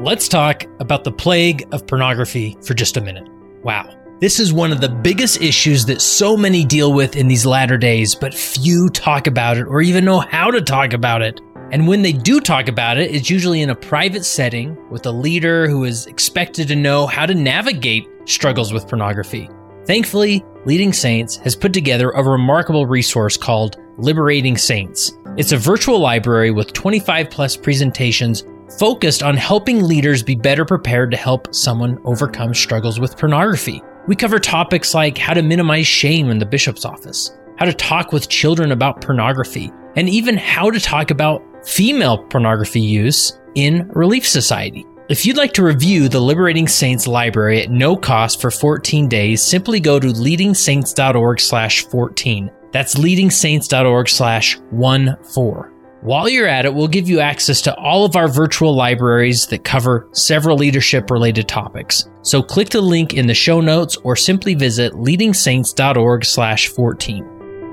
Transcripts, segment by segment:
Let's talk about the plague of pornography for just a minute. Wow. This is one of the biggest issues that so many deal with in these latter days, but few talk about it or even know how to talk about it. And when they do talk about it, it's usually in a private setting with a leader who is expected to know how to navigate struggles with pornography. Thankfully, Leading Saints has put together a remarkable resource called Liberating Saints. It's a virtual library with 25 plus presentations focused on helping leaders be better prepared to help someone overcome struggles with pornography. We cover topics like how to minimize shame in the bishop's office, how to talk with children about pornography, and even how to talk about female pornography use in Relief Society. If you'd like to review the Liberating Saints library at no cost for 14 days, simply go to leadingsaints.org/14. That's leadingsaints.org/14. While you're at it, we'll give you access to all of our virtual libraries that cover several leadership-related topics. So click the link in the show notes or simply visit leadingsaints.org/14.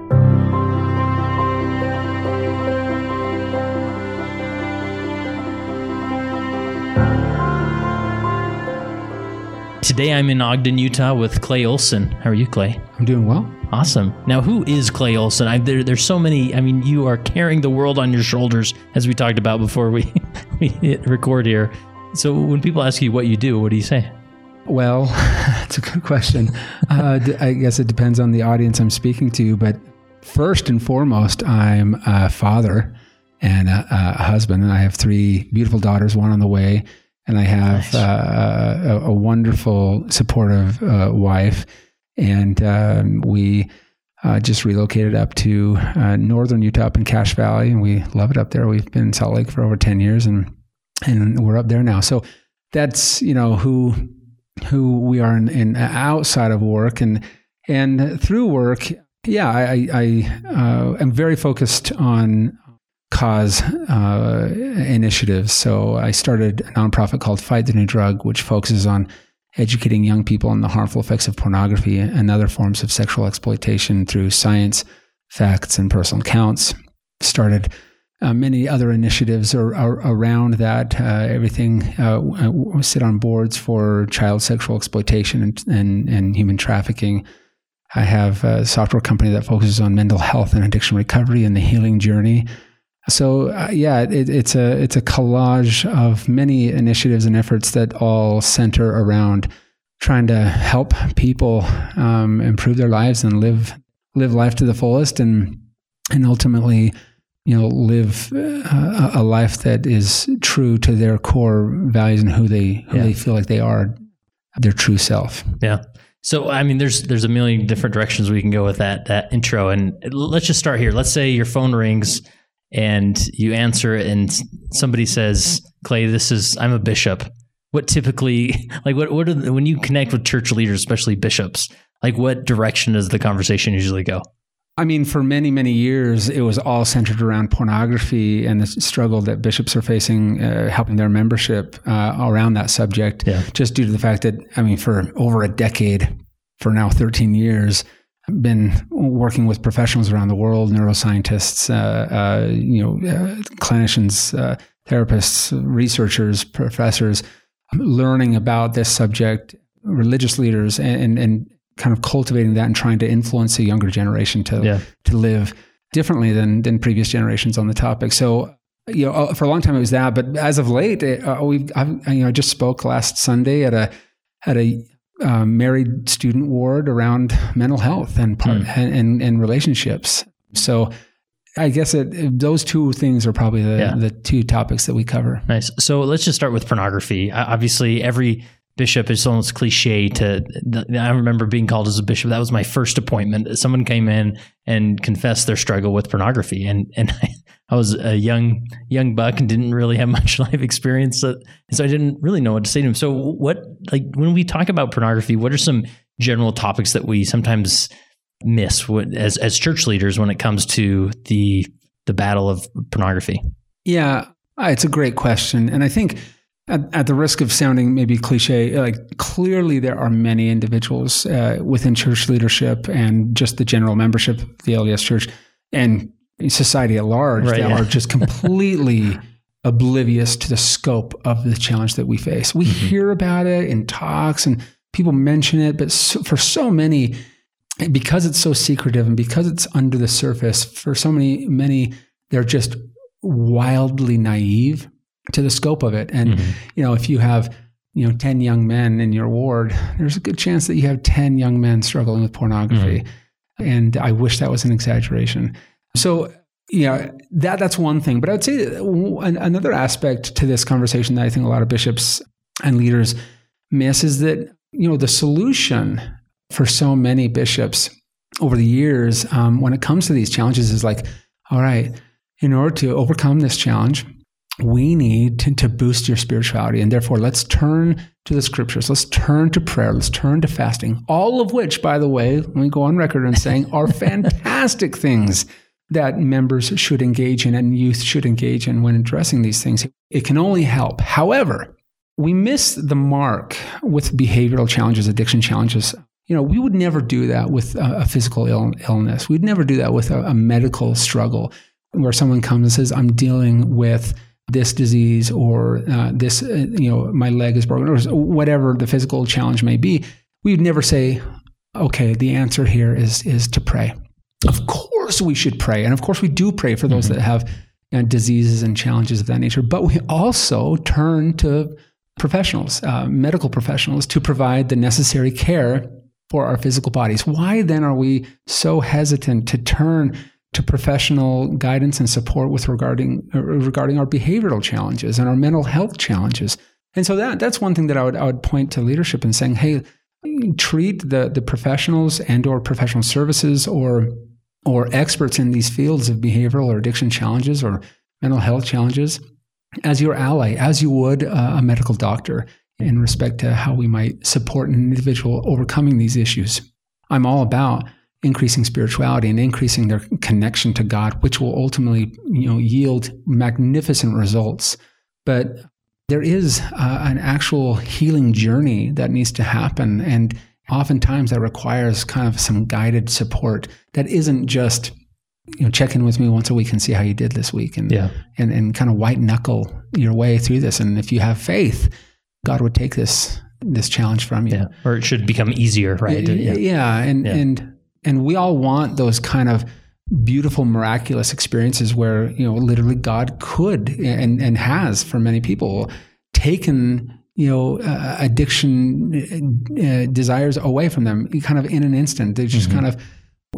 Today I'm in Ogden, Utah with Clay Olson. How are you, Clay? I'm doing well. Awesome. Now, who is Clay Olson? There's so many. I mean, you are carrying the world on your shoulders, as we talked about before we hit record here. So when people ask you what you do, what do you say? Well, that's a good question. I guess it depends on the audience I'm speaking to. But first and foremost, I'm a father and a husband. And I have 3 beautiful daughters, one on the way. And I have a wonderful, supportive wife. And we just relocated up to northern Utah, up in Cache Valley, and we love it up there. We've been in Salt Lake for over 10 years, and we're up there now. So that's who we are in outside of work, and through work. Yeah, I am very focused on cause initiatives. So I started a nonprofit called Fight the New Drug, which focuses on educating young people on the harmful effects of pornography and other forms of sexual exploitation through science, facts, and personal accounts. Started many other initiatives around that. Everything. We sit on boards for child sexual exploitation and human trafficking. I have a software company that focuses on mental health and addiction recovery and the healing journey. So it's a collage of many initiatives and efforts that all center around trying to help people improve their lives and live life to the fullest, and ultimately, live a life that is true to their core values and who they feel like they are, their true self. Yeah. So, I mean, there's a million different directions we can go with that intro, and let's just start here. Let's say your phone rings and you answer it and somebody says, Clay, I'm a bishop. What typically, when you connect with church leaders, especially bishops, what direction does the conversation usually go? I mean, for many, many years, it was all centered around pornography and the struggle that bishops are facing, helping their membership around that subject, just due to the fact that, for over a decade, for now 13 years, been working with professionals around the world, neuroscientists, clinicians, therapists, researchers, professors, learning about this subject, religious leaders, and kind of cultivating that and trying to influence a younger generation to live differently than previous generations on the topic. So, for a long time it was that, but as of late, I just spoke last Sunday at a married student ward around mental health and relationships. So I guess those 2 things are probably the 2 topics that we cover. Nice. So let's just start with pornography. Obviously, every bishop is almost cliche I remember being called as a bishop. That was my first appointment. Someone came in and confessed their struggle with pornography. And I was a young buck and didn't really have much life experience. So I didn't really know what to say to him. So when we talk about pornography, what are some general topics that we sometimes miss as church leaders when it comes to the battle of pornography? Yeah, it's a great question. And I think at the risk of sounding maybe cliche, clearly there are many individuals within church leadership and just the general membership of the LDS Church and society at large that are just completely oblivious to the scope of the challenge that we face. We hear about it in talks and people mention it, but for so many, because it's so secretive and because it's under the surface, for so many, they're just wildly naive to the scope of it. And, if you have, 10 young men in your ward, there's a good chance that you have 10 young men struggling with pornography. And I wish that was an exaggeration. So, that's one thing. But I would say another aspect to this conversation that I think a lot of bishops and leaders miss is that, the solution for so many bishops over the years, when it comes to these challenges, is like, all right, in order to overcome this challenge, we need to boost your spirituality. And therefore, let's turn to the scriptures. Let's turn to prayer. Let's turn to fasting. All of which, by the way, let me go on record and saying are fantastic things that members should engage in and youth should engage in when addressing these things. It can only help. However, we miss the mark with behavioral challenges, addiction challenges. We would never do that with a physical illness. We'd never do that with a medical struggle where someone comes and says, I'm dealing with this disease or this, my leg is broken or whatever the physical challenge may be. We would never say, okay, the answer here is to pray. Of course we should pray. And of course we do pray for those that have diseases and challenges of that nature. But we also turn to professionals, medical professionals, to provide the necessary care for our physical bodies. Why then are we so hesitant to turn to professional guidance and support regarding our behavioral challenges and our mental health challenges? And so that's one thing that I would point to leadership in saying, hey, treat the professionals and or professional services or experts in these fields of behavioral or addiction challenges or mental health challenges as your ally, as you would a medical doctor in respect to how we might support an individual overcoming these issues. I'm all about increasing spirituality and increasing their connection to God, which will ultimately, yield magnificent results. But there is an actual healing journey that needs to happen. And oftentimes that requires kind of some guided support that isn't just, check in with me once a week and see how you did this week and kind of white knuckle your way through this. And if you have faith, God would take this challenge from you. Yeah. Or it should become easier, right? And we all want those kind of beautiful, miraculous experiences where, literally God could and has for many people taken, addiction desires away from them kind of in an instant. They just kind of,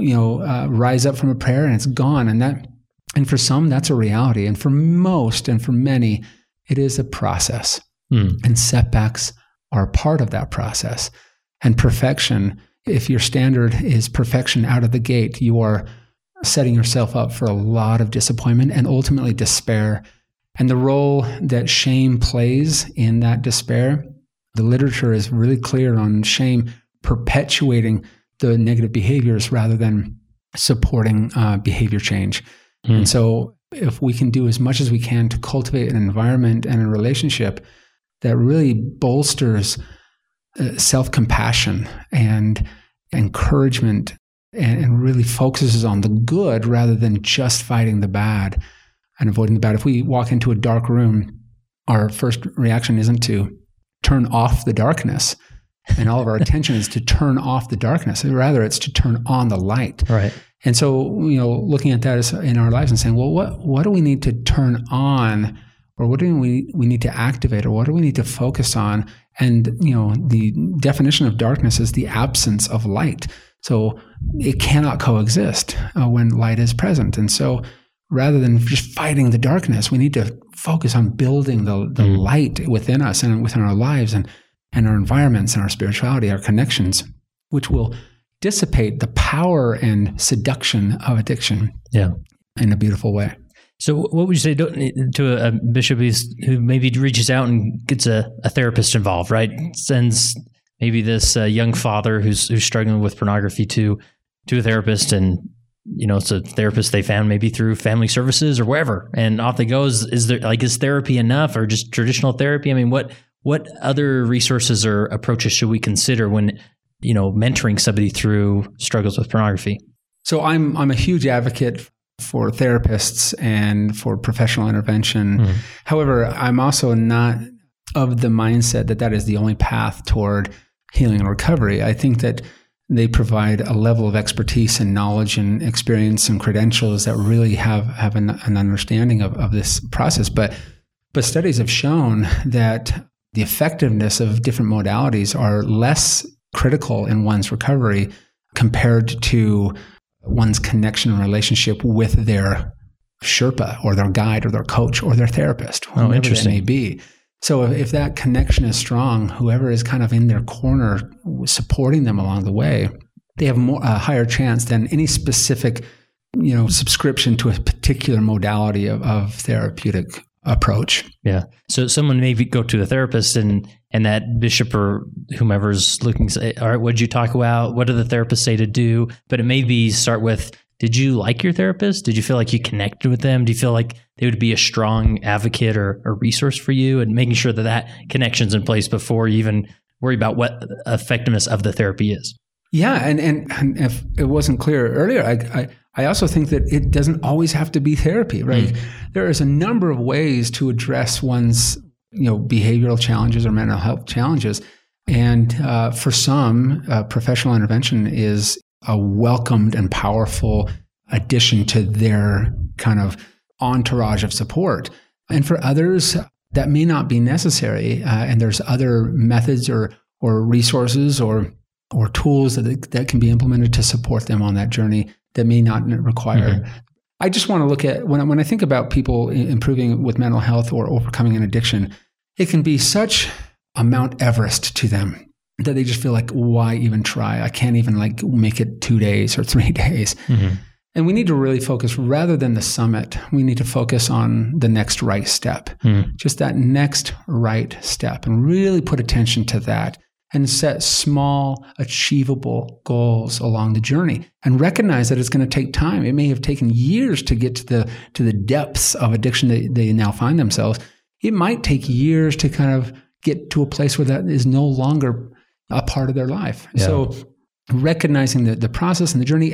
rise up from a prayer and it's gone. And for some, that's a reality. And for most and for many, it is a process. And setbacks are part of that process. And perfection, if your standard is perfection out of the gate, you are setting yourself up for a lot of disappointment and ultimately despair. And the role that shame plays in that despair, the literature is really clear on shame perpetuating the negative behaviors rather than supporting behavior change. And so if we can do as much as we can to cultivate an environment and a relationship that really bolsters self-compassion and encouragement and really focuses on the good rather than just fighting the bad and avoiding the bad. If we walk into a dark room, our first reaction isn't to turn off the darkness and all of our attention is to turn off the darkness. Rather, it's to turn on the light. Right. And so, looking at that as in our lives and saying, well, what do we need to turn on, or what do we need to activate, or what do we need to focus on? And, the definition of darkness is the absence of light. So it cannot coexist when light is present. And so rather than just fighting the darkness, we need to focus on building the light within us and within our lives and our environments and our spirituality, our connections, which will dissipate the power and seduction of addiction in a beautiful way. So what would you say to a bishop who maybe reaches out and gets a therapist involved, right? Sends maybe this young father who's struggling with pornography to a therapist, and it's a therapist they found maybe through family services or wherever, and off they goes. Is therapy enough, or just traditional therapy? I mean, what other resources or approaches should we consider when mentoring somebody through struggles with pornography? So I'm a huge advocate for therapists and for professional intervention. However, I'm also not of the mindset that that is the only path toward healing and recovery. I think that they provide a level of expertise and knowledge and experience and credentials that really have an understanding of this process. But studies have shown that the effectiveness of different modalities are less critical in one's recovery compared to one's connection and relationship with their Sherpa or their guide or their coach or their therapist, whoever it may be. So if that connection is strong, whoever is kind of in their corner supporting them along the way, they have a higher chance than any specific, subscription to a particular modality of therapeutic approach. Yeah. So someone maybe go to a therapist and that bishop or whomever's looking, say, all right, what did you talk about? What did the therapist say to do? But it may be start with, did you like your therapist? Did you feel like you connected with them? Do you feel like they would be a strong advocate or a resource for you, and making sure that connection's in place before you even worry about what the effectiveness of the therapy is? Yeah. And if it wasn't clear earlier, I also think that it doesn't always have to be therapy, right? There is a number of ways to address one's, behavioral challenges or mental health challenges. And for some, professional intervention is a welcomed and powerful addition to their kind of entourage of support. And for others, that may not be necessary. And there's other methods or resources or tools that can be implemented to support them on that journey that may not require. I just want to look at, when I think about people improving with mental health or overcoming an addiction, it can be such a Mount Everest to them that they just feel like, why even try? I can't even make it 2 days or 3 days. And we need to really focus, rather than the summit, we need to focus on the next right step, just that next right step, and really put attention to that and set small, achievable goals along the journey and recognize that it's going to take time. It may have taken years to get to the depths of addiction that they now find themselves. It might take years to kind of get to a place where that is no longer a part of their life. Yeah. So recognizing the process and the journey.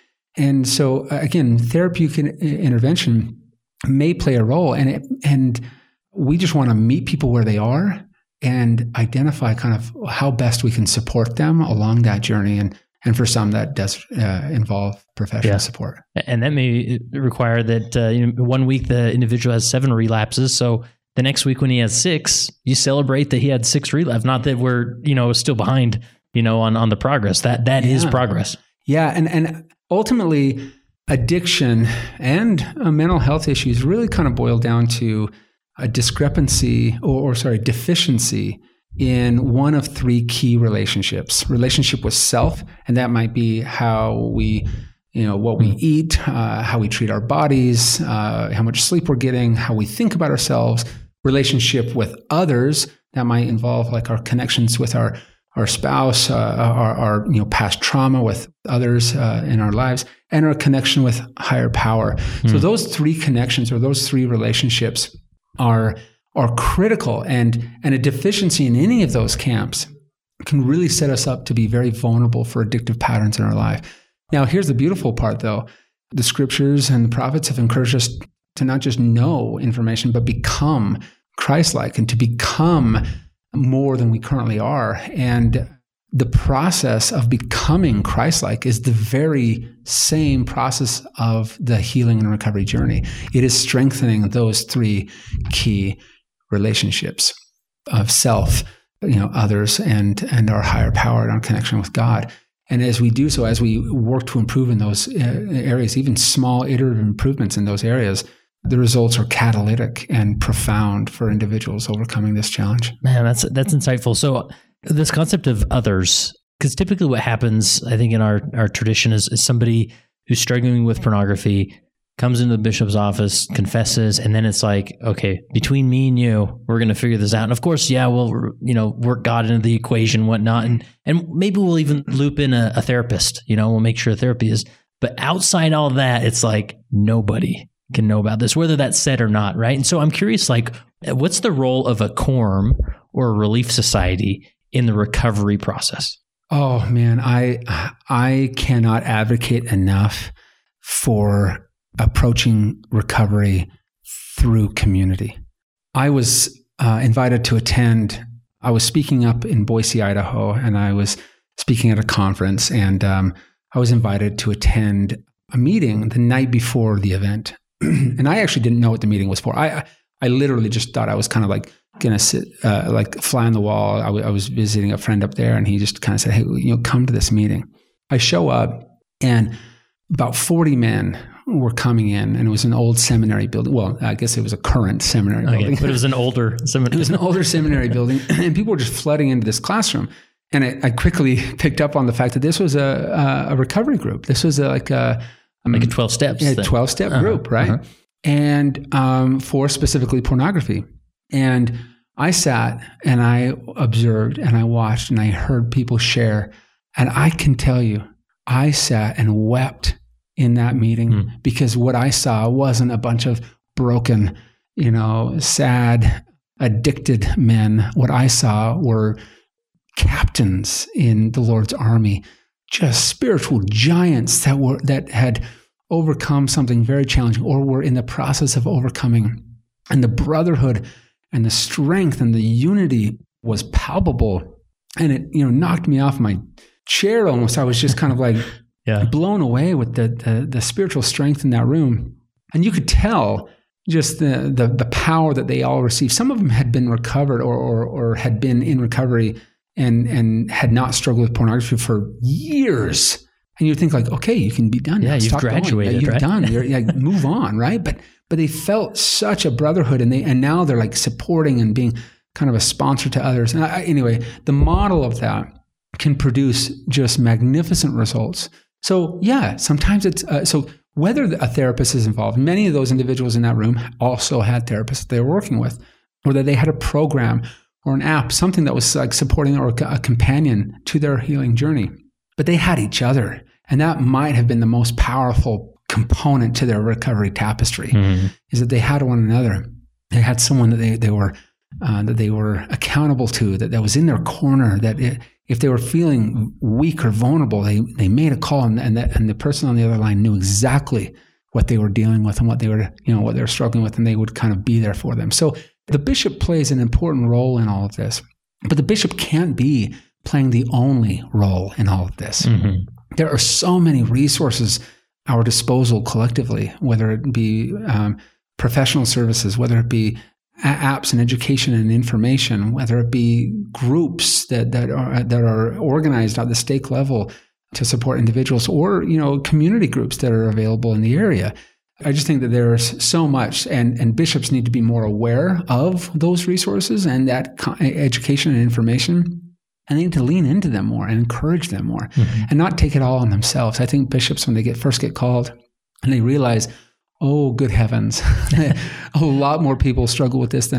And so again, therapeutic intervention may play a role, and we just want to meet people where they are and identify kind of how best we can support them along that journey. And for some, that does involve professional support. And that may require that 1 week the individual has 7 relapses. So the next week when he has 6, you celebrate that he had 6 relapses. Not that we're still behind on the progress. That is progress. Yeah, and ultimately, addiction and mental health issues really kind of boil down to a discrepancy or deficiency in one of 3 key relationships. Relationship with self, and that might be how we, what we eat, how we treat our bodies, how much sleep we're getting, how we think about ourselves. Relationship with others, that might involve like our connections with our spouse, our past trauma with others in our lives, and our connection with higher power. So those 3 connections or those 3 relationships are critical, and a deficiency in any of those camps can really set us up to be very vulnerable for addictive patterns in our life. Now, here's the beautiful part, though. The scriptures and the prophets have encouraged us to not just know information, but become Christ-like and to become more than we currently are. And the process of becoming Christ-like is the very same process of the healing and recovery journey. It is strengthening those 3 key relationships of self, others, and our higher power and our connection with God. And as we do so, as we work to improve in those areas, even small iterative improvements in those areas, the results are catalytic and profound for individuals overcoming this challenge. Man, that's insightful. So this concept of others, because typically what happens, I think in our tradition is somebody who's struggling with pornography comes into the bishop's office, confesses, and then it's like, okay, between me and you, we're going to figure this out. And of course, we'll work God into the equation and whatnot. And maybe we'll even loop in a therapist, we'll make sure therapy is. But outside all that, it's like nobody can know about this, whether that's said or not, right? And so I'm curious, what's the role of a quorum or a relief society in the recovery process? Oh man, I cannot advocate enough for approaching recovery through community. I was invited to attend. I was speaking up in Boise, Idaho, and I was speaking at a conference, and I was invited to attend a meeting the night before the event. And I actually didn't know what the meeting was for. I literally just thought I was kind of like going to sit, like fly on the wall. I was visiting a friend up there, and he just kind of said, hey, come to this meeting. I show up, and about 40 men were coming in, and it was an old seminary building. Well, I guess it was a current seminary building. But it was an older seminary. It was an older seminary building, and people were just flooding into this classroom. And I quickly picked up on the fact that this was a recovery group. This was like a 12 steps. Yeah, 12-step group, right? And for specifically pornography. And I sat and I observed and I watched and I heard people share. And I can tell you, I sat and wept in that meeting because what I saw wasn't a bunch of broken, sad, addicted men. What I saw were captains in the Lord's army, just spiritual giants that had overcome something very challenging or were in the process of overcoming. And the brotherhood and the strength and the unity was palpable. And it, knocked me off my chair almost. I was just kind of like blown away with the spiritual strength in that room. And you could tell just the power that they all received. Some of them had been recovered or had been in recovery and had not struggled with pornography for years. And you think like, okay, you can be done. Yeah, you've Stop graduated, you've right? done. You're move on, right? But they felt such a brotherhood, and now they're like supporting and being kind of a sponsor to others. And anyway, the model of that can produce just magnificent results. So yeah, sometimes it's so whether a therapist is involved, many of those individuals in that room also had therapists they were working with, or that they had a program or an app, something that was like supporting or a companion to their healing journey. But they had each other, and that might have been the most powerful component to their recovery tapestry, is that they had one another. They had someone that they were accountable to, that was in their corner, that if they were feeling weak or vulnerable, they made a call, and the person on the other line knew exactly what they were dealing with and what they were struggling with, and they would kind of be there for them. So the bishop plays an important role in all of this, but the bishop can't be playing the only role in all of this. There are so many resources at our disposal collectively, whether it be professional services, whether it be apps and education and information, whether it be groups that are organized at the stake level to support individuals, or community groups that are available in the area. I just think that there's so much, and bishops need to be more aware of those resources and that education and information. And they need to lean into them more and encourage them more, and not take it all on themselves. I think bishops, when they first get called and they realize, oh, good heavens, a lot more people struggle with this than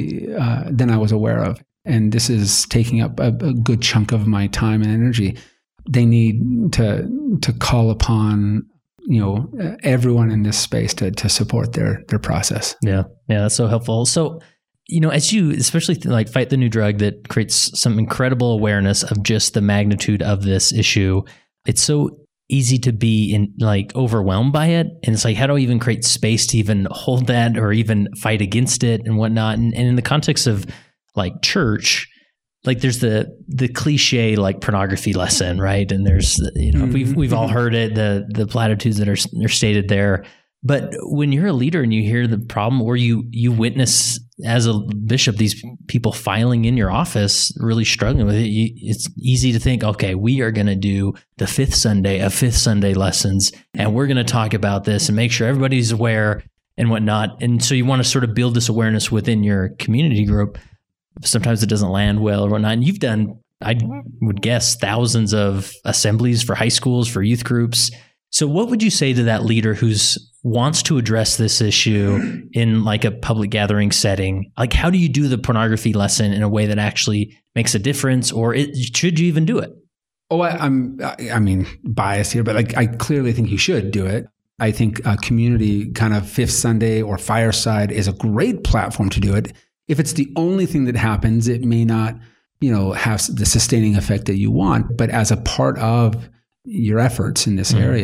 I was aware of. And this is taking up a good chunk of my time and energy. They need to call upon everyone in this space to support their process. Yeah, that's so helpful. So, as you especially like Fight the New Drug, that creates some incredible awareness of just the magnitude of this issue, it's so easy to be overwhelmed by it. And it's like, how do I even create space to even hold that or even fight against it and whatnot? And in the context of like church, like there's the cliche like pornography lesson, right? And there's we've all heard it, the platitudes that are stated there. But when you're a leader and you hear the problem, or you witness as a bishop these people filing in your office, really struggling with it, it's easy to think, okay, we are going to do the fifth Sunday lessons, and we're going to talk about this and make sure everybody's aware and whatnot. And so you want to sort of build this awareness within your community group. Sometimes it doesn't land well or whatnot. And you've done, I would guess, thousands of assemblies for high schools, for youth groups. So what would you say to that leader who's wants to address this issue in like a public gathering setting? Like, how do you do the pornography lesson in a way that actually makes a difference, or should you even do it? Oh, I mean, biased here, but I clearly think you should do it. I think a community kind of Fifth Sunday or Fireside is a great platform to do it. If it's the only thing that happens, it may not, have the sustaining effect that you want. But as a part of your efforts in this area,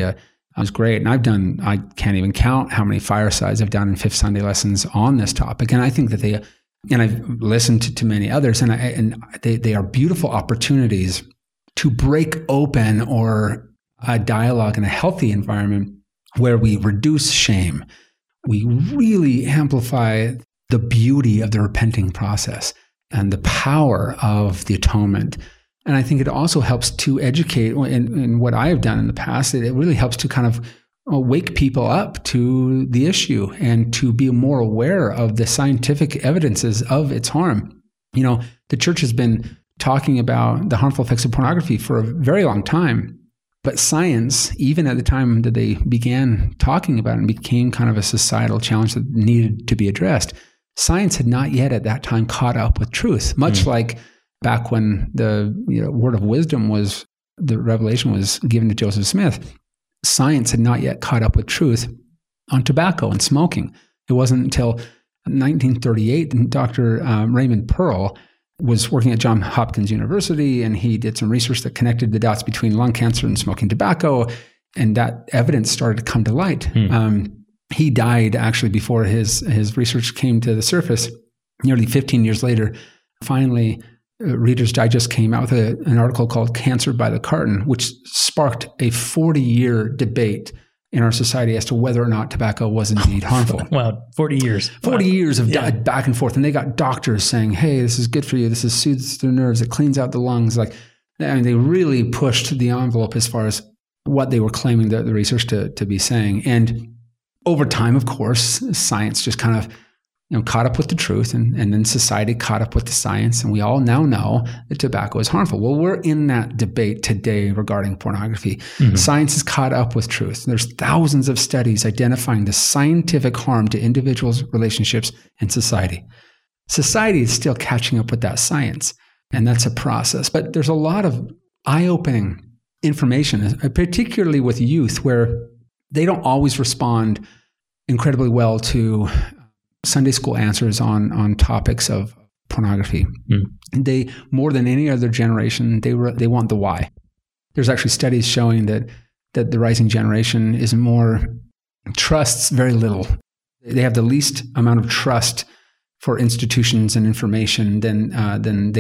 It was great. And I can't even count how many firesides I've done in Fifth Sunday lessons on this topic. And I think that and I've listened to many others, and they are beautiful opportunities to break open or a dialogue in a healthy environment where we reduce shame. We really amplify the beauty of the repenting process and the power of the atonement. And I think it also helps to educate. In what I have done in the past, it really helps to kind of wake people up to the issue and to be more aware of the scientific evidences of its harm. The church has been talking about the harmful effects of pornography for a very long time, but science, even at the time that they began talking about it and became kind of a societal challenge that needed to be addressed, science had not yet at that time caught up with truth, much like back when the word of wisdom the revelation was given to Joseph Smith. Science had not yet caught up with truth on tobacco and smoking. It wasn't until 1938 that Dr. Raymond Pearl was working at Johns Hopkins University, and he did some research that connected the dots between lung cancer and smoking tobacco, and that evidence started to come to light. He died actually before his research came to the surface. Nearly 15 years later, finally, Reader's Digest came out with an article called Cancer by the Carton, which sparked a 40-year debate in our society as to whether or not tobacco was indeed harmful. Wow, 40 years. 40 years of back and forth. And they got doctors saying, hey, this is good for you. This soothes the nerves. It cleans out the lungs. They really pushed the envelope as far as what they were claiming the research to be saying. And over time, of course, science just kind of caught up with the truth, and then society caught up with the science, and we all now know that tobacco is harmful. Well, we're in that debate today regarding pornography. Science is caught up with truth. There's thousands of studies identifying the scientific harm to individuals, relationships, and society. Society is still catching up with that science, and that's a process. But there's a lot of eye-opening information, particularly with youth, where they don't always respond incredibly well to Sunday school answers on topics of pornography. They, more than any other generation, they want the why. There's actually studies showing that the rising generation trusts very little. They have the least amount of trust for institutions and information than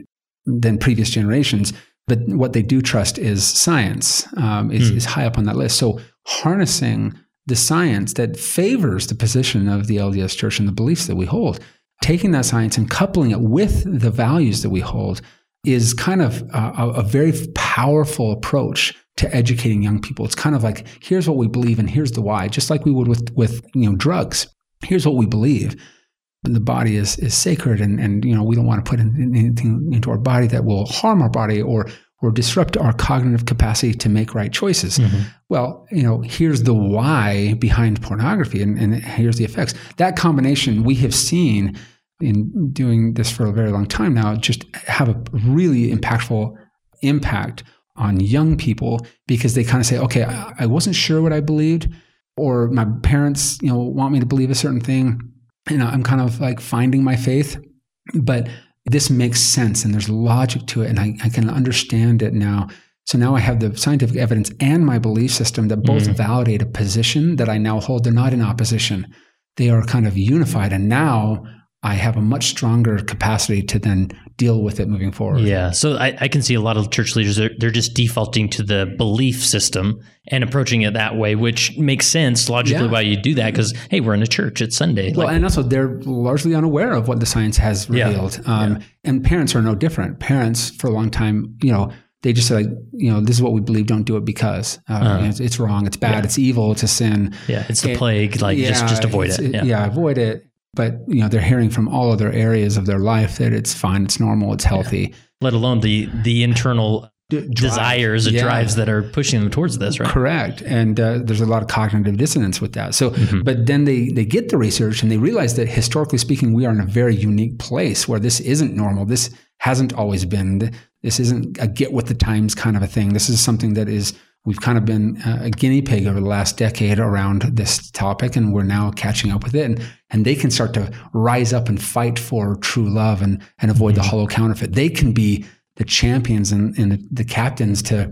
previous generations. But what they do trust is science, is high up on that list. So harnessing the science that favors the position of the LDS Church and the beliefs that we hold, taking that science and coupling it with the values that we hold is kind of a very powerful approach to educating young people. It's kind of like, here's what we believe and here's the why, just like we would with drugs. Here's what we believe. The body is sacred, and we don't want to put anything into our body that will harm our body or disrupt our cognitive capacity to make right choices. Well, here's the why behind pornography, and here's the effects. That combination we have seen in doing this for a very long time now just have a really impactful impact on young people, because they kind of say, okay, I wasn't sure what I believed, or my parents, want me to believe a certain thing, and I'm kind of like finding my faith, but this makes sense and there's logic to it, and I can understand it now. So now I have the scientific evidence and my belief system that both validate a position that I now hold. They're not in opposition. They are kind of unified, and now I have a much stronger capacity to then deal with it moving forward. Yeah. So I can see a lot of church leaders, they're just defaulting to the belief system and approaching it that way, which makes sense logically why you do that, because, hey, we're in a church, it's Sunday. Well, and also they're largely unaware of what the science has revealed. And parents are no different. Parents, for a long time, they just say, this is what we believe, don't do it because it's wrong, it's bad, it's evil, it's a sin. Yeah, it's the plague, just avoid it. Avoid it. But, they're hearing from all other areas of their life that it's fine, it's normal, it's healthy. Let alone the internal desires and drives that are pushing them towards this, right? Correct. And there's a lot of cognitive dissonance with that. So, but then they get the research and they realize that historically speaking, we are in a very unique place where this isn't normal. This hasn't always been. This isn't a get with the times kind of a thing. This is something that we've kind of been a guinea pig over the last decade around this topic, and we're now catching up with it. And they can start to rise up and fight for true love and avoid the hollow counterfeit. They can be the champions and the captains to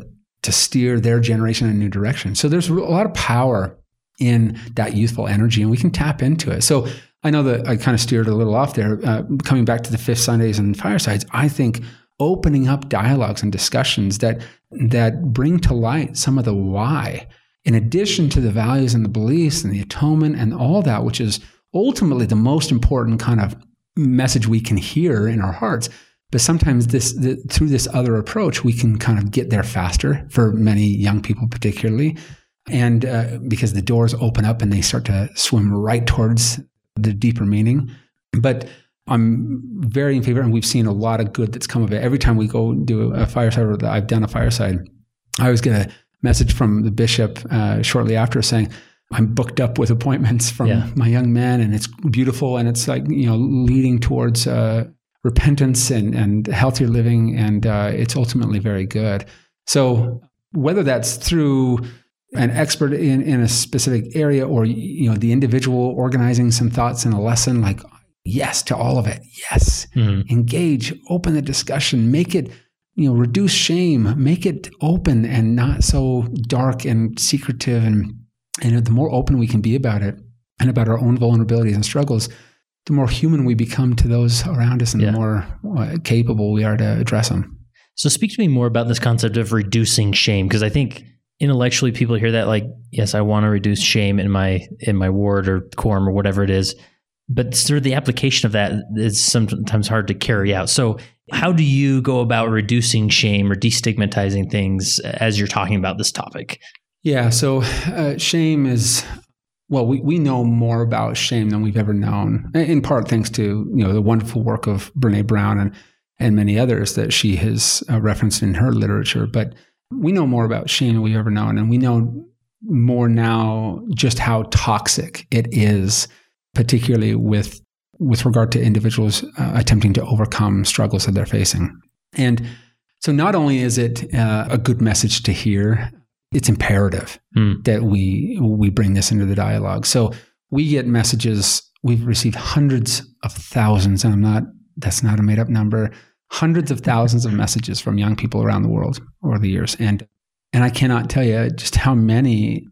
steer their generation in a new direction. So there's a lot of power in that youthful energy, and we can tap into it. So I know that I kind of steered a little off there. Coming back to the Fifth Sundays and Firesides, I think opening up dialogues and discussions that bring to light some of the why, in addition to the values and the beliefs and the atonement and all that, which is ultimately the most important kind of message we can hear in our hearts. But sometimes through this other approach, we can kind of get there faster for many young people particularly. And because the doors open up and they start to swim right towards the deeper meaning. But I'm very in favor, and we've seen a lot of good that's come of it. Every time we go do a fireside, or I've done a fireside, I always get a message from the bishop shortly after saying, I'm booked up with appointments from my young man, and it's beautiful, and it's like, leading towards repentance and healthier living, and it's ultimately very good. So whether that's through an expert in a specific area, or the individual organizing some thoughts in a lesson, like yes to all of it, yes, engage, open the discussion, make it reduce shame, make it open and not so dark and secretive, and the more open we can be about it and about our own vulnerabilities and struggles, the more human we become to those around us, and the more capable we are to address them. So speak to me more about this concept of reducing shame, because I think intellectually people hear that like, yes, I want to reduce shame in my ward or quorum or whatever it is, but sort of the application of that is sometimes hard to carry out. So how do you go about reducing shame or destigmatizing things as you're talking about this topic? Yeah, so shame is, well, we know more about shame than we've ever known, in part thanks to the wonderful work of Brené Brown and many others that she has referenced in her literature. But we know more about shame than we've ever known, and we know more now just how toxic it is, particularly with regard to individuals attempting to overcome struggles that they're facing. And so not only is it a good message to hear, it's imperative that we bring this into the dialogue. So we get messages, we've received hundreds of thousands, and that's not a made up number, hundreds of thousands of messages from young people around the world over the years. And I cannot tell you just how many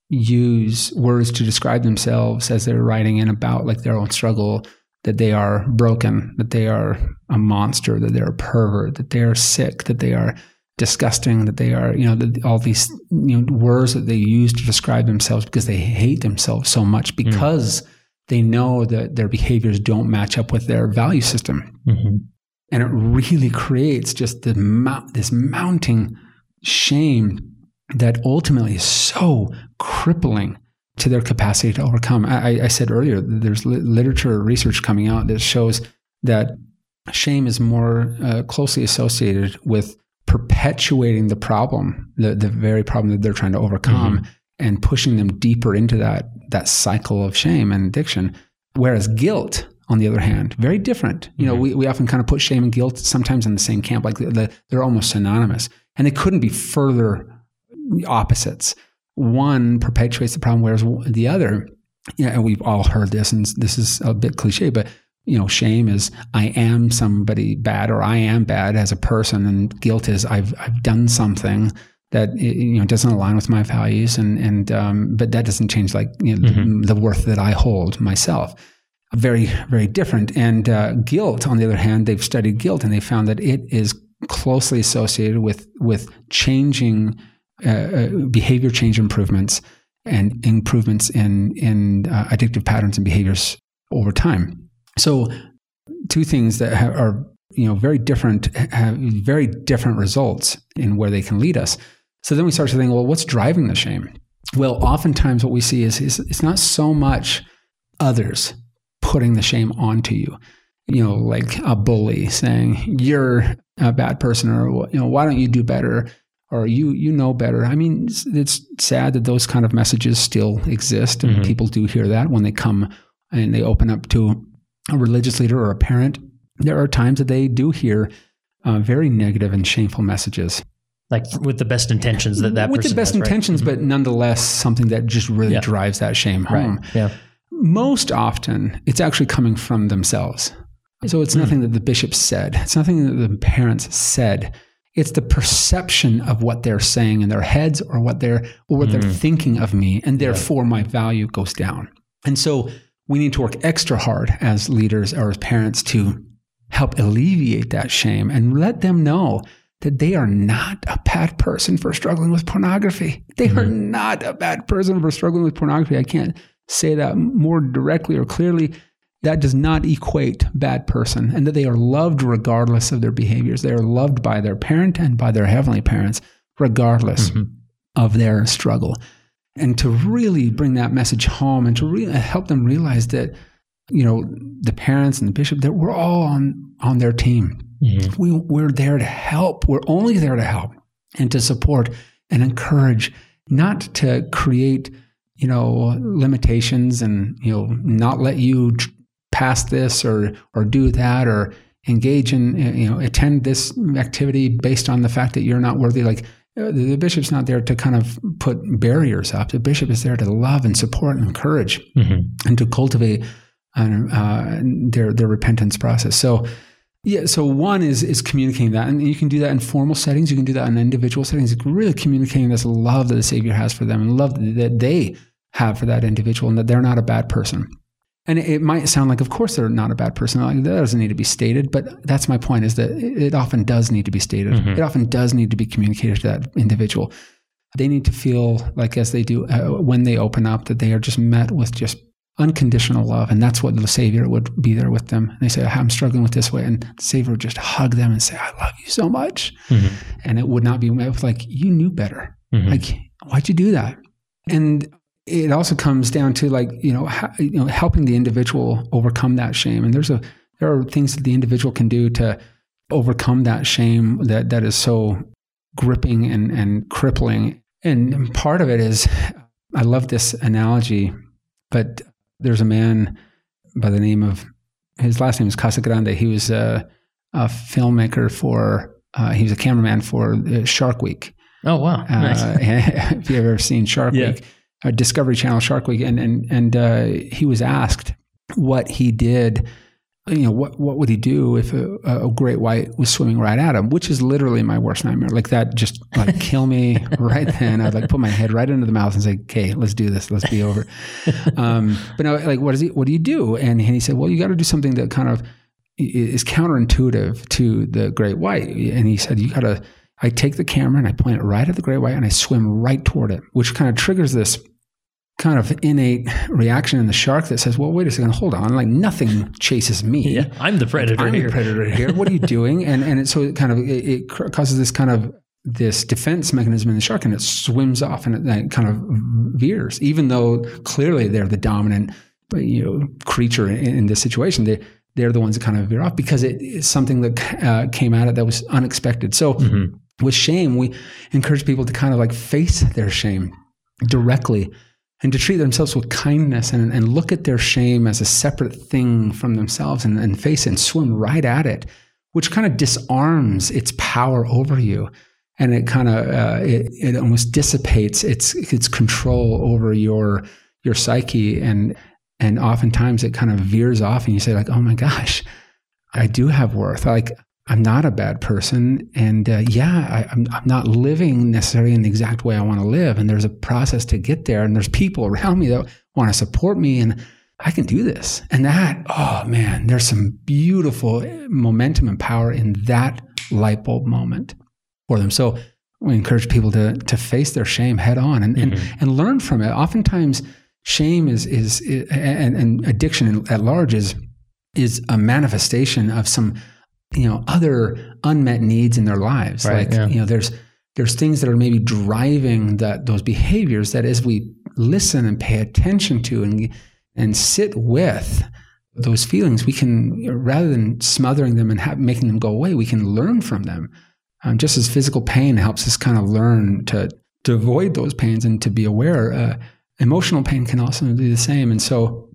use words to describe themselves as they're writing in about like their own struggle, that they are broken, that they are a monster, that they're a pervert, that they are sick, that they are disgusting, that they are, all these words that they use to describe themselves because they hate themselves so much, because they know that their behaviors don't match up with their value system. Mm-hmm. And it really creates just this mounting shame that ultimately is so crippling to their capacity to overcome. I said earlier, there's literature research coming out that shows that shame is more closely associated with perpetuating the problem, the very problem that they're trying to overcome, and pushing them deeper into that cycle of shame and addiction. Whereas guilt, on the other hand, very different. We often kind of put shame and guilt sometimes in the same camp, like they're almost synonymous, and they couldn't be further opposites. One perpetuates the problem, whereas the other, and we've all heard this, and this is a bit cliche, but shame is I am somebody bad, or I am bad as a person, and guilt is I've done something that doesn't align with my values, and but that doesn't change the worth that I hold myself. Very, very different. And guilt, on the other hand, they've studied guilt, and they found that it is closely associated with changing behavior change improvements and improvements in addictive patterns and behaviors over time. So two things that are very different, have very different results in where they can lead us. So then we start to think, well, what's driving the shame? Well, oftentimes what we see is it's not so much others putting the shame onto you, like a bully saying you're a bad person, or why don't you do better, or you know better. I mean, it's sad that those kind of messages still exist, and people do hear that when they come and they open up to a religious leader or a parent. There are times that they do hear very negative and shameful messages. Like with the best intentions that person with the best intentions, right? but nonetheless something that just really drives that shame home. Right. Yeah. Most often, it's actually coming from themselves. So it's nothing that the bishop said. It's nothing that the parents said. It's the perception of what they're saying in their heads or what they're thinking of me. And therefore my value goes down. And so we need to work extra hard as leaders or as parents to help alleviate that shame and let them know that they are not a bad person for struggling with pornography. They are not a bad person for struggling with pornography. I can't say that more directly or clearly. That does not equate bad person, and that they are loved regardless of their behaviors. They are loved by their parent and by their heavenly parents, regardless of their struggle. And to really bring that message home and to really help them realize that, the parents and the bishop, that we're all on their team. We're there to help. We're only there to help and to support and encourage, not to create, limitations and, not let you pass this or do that or engage in, attend this activity based on the fact that you're not worthy. Like the bishop's not there to kind of put barriers up. The bishop is there to love and support and encourage and to cultivate their repentance process. So one is communicating that. And you can do that in formal settings. You can do that in individual settings. Really communicating this love that the Savior has for them and love that they have for that individual and that they're not a bad person. And it might sound like, of course, they're not a bad person. Like, that doesn't need to be stated. But that's my point, is that it often does need to be stated. It often does need to be communicated to that individual. They need to feel like, as they do when they open up, that they are just met with just unconditional love. And that's what the Savior would be there with them. And they say, I'm struggling with this way. And the Savior would just hug them and say, I love you so much. And it would not be met with like, you knew better. Like, why'd you do that? And it also comes down to like, helping the individual overcome that shame. And there are things that the individual can do to overcome that shame that is so gripping and crippling. And part of it is, I love this analogy, but there's a man by the name of, his last name is Casagrande. He was a filmmaker he was a cameraman for Shark Week. Oh, wow. Nice. If you've ever seen Shark Week, Discovery Channel Shark Week, and he was asked what he did. What would he do if a great white was swimming right at him? Which is literally my worst nightmare. Like, that just like kill me right then. I'd like put my head right into the mouth and say, "Okay, let's do this. Let's be over." But no, like, what do you do? And he said, "Well, you got to do something that kind of is counterintuitive to the great white." And he said, I take the camera and I point it right at the great white and I swim right toward it, which kind of triggers this kind of innate reaction in the shark that says, well, wait a second, hold on. Like, nothing chases me. Yeah, I'm the predator here. I'm the predator here. What are you doing? So it causes this kind of this defense mechanism in the shark, and it swims off and it kind of veers, even though clearly they're the dominant creature in this situation. They're the ones that kind of veer off because it's something that came at it that was unexpected. So with shame, we encourage people to kind of like face their shame directly and to treat themselves with kindness and look at their shame as a separate thing from themselves and face it and swim right at it, which kind of disarms its power over you. And it kind of, it almost dissipates its control over your psyche. And oftentimes it kind of veers off and you say like, oh my gosh, I do have worth. Like, I'm not a bad person. And I'm not living necessarily in the exact way I want to live. And there's a process to get there. And there's people around me that want to support me. And I can do this. And that, oh man, there's some beautiful momentum and power in that light bulb moment for them. So we encourage people to face their shame head on and learn from it. Oftentimes, shame and addiction at large is a manifestation of some other unmet needs in their lives. Right, there's things that are maybe driving those behaviors that, as we listen and pay attention to and sit with those feelings, we can, rather than smothering them and making them go away, we can learn from them. Just as physical pain helps us kind of learn to avoid those pains and to be aware, emotional pain can also do the same. And so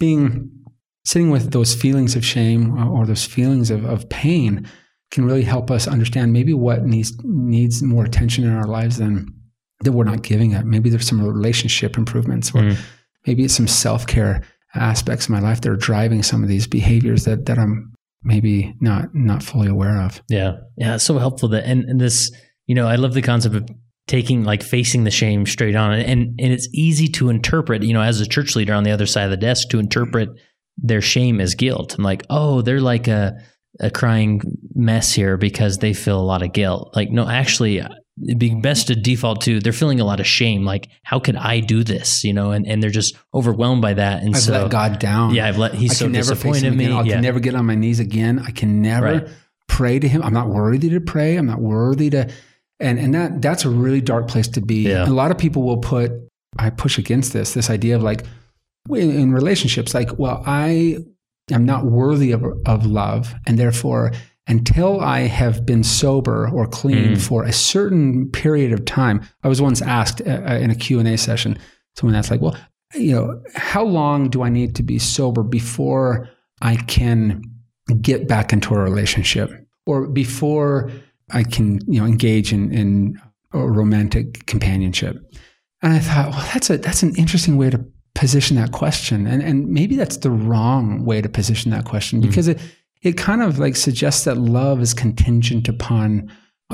sitting with those feelings of shame or those feelings of pain can really help us understand maybe what needs more attention in our lives than that we're not giving it. Maybe there's some relationship improvements, or maybe it's some self-care aspects of my life that are driving some of these behaviors that I'm maybe not fully aware of. Yeah. Yeah. It's so helpful that, and this, I love the concept of facing the shame straight on. And it's easy to interpret, as a church leader on the other side of the desk, to interpret their shame as guilt. I'm like, oh, they're like a crying mess here because they feel a lot of guilt. Like, no, actually, it'd be best to default to they're feeling a lot of shame. Like, how could I do this? And they're just overwhelmed by that. And I've let God down. Yeah, he's so disappointed in me. I can never get on my knees again. I can never pray to him. I'm not worthy to pray. I'm not worthy to, and that's a really dark place to be. Yeah. A lot of people I push against this idea of like, in relationships, like, well, I am not worthy of love, and therefore, until I have been sober or clean for a certain period of time. I was once asked in a Q&A session, someone asked like, well, how long do I need to be sober before I can get back into a relationship, or before I can, engage in a romantic companionship? And I thought, well, that's an interesting way to position that question. And maybe that's the wrong way to position that question, because it kind of like suggests that love is contingent upon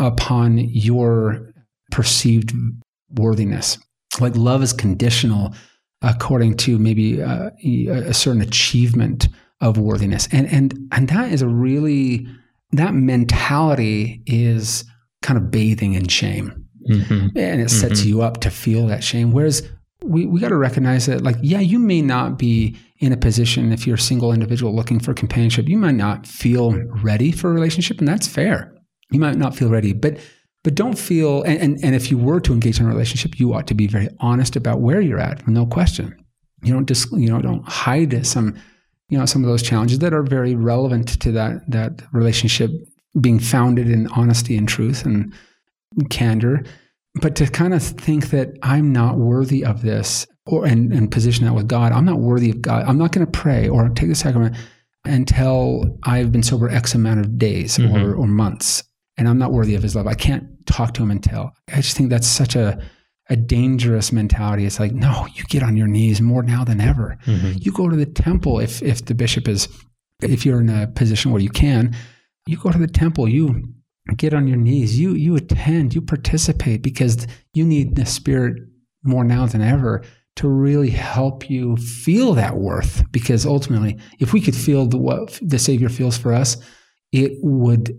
your perceived worthiness. Like love is conditional according to maybe a certain achievement of worthiness. And that is that mentality is kind of bathing in shame. And it sets you up to feel that shame. Whereas we got to recognize that, like, yeah, you may not be in a position, if you're a single individual looking for companionship, you might not feel ready for a relationship, and that's fair. You might not feel ready, but don't feel, and if you were to engage in a relationship, you ought to be very honest about where you're at, no question. You don't hide some of those challenges that are very relevant to that relationship being founded in honesty and truth and candor. But to kind of think that I'm not worthy of this, and position that with God, I'm not worthy of God. I'm not going to pray or take the sacrament until I've been sober X amount of days or months, and I'm not worthy of his love. I can't talk to him until. I just think that's such a dangerous mentality. It's like, no, you get on your knees more now than ever. You go to the temple if the bishop if you're in a position where you can, you go to the temple, you get on your knees, you attend, you participate, because you need the Spirit more now than ever to really help you feel that worth. Because ultimately, if we could feel what the Savior feels for us, it would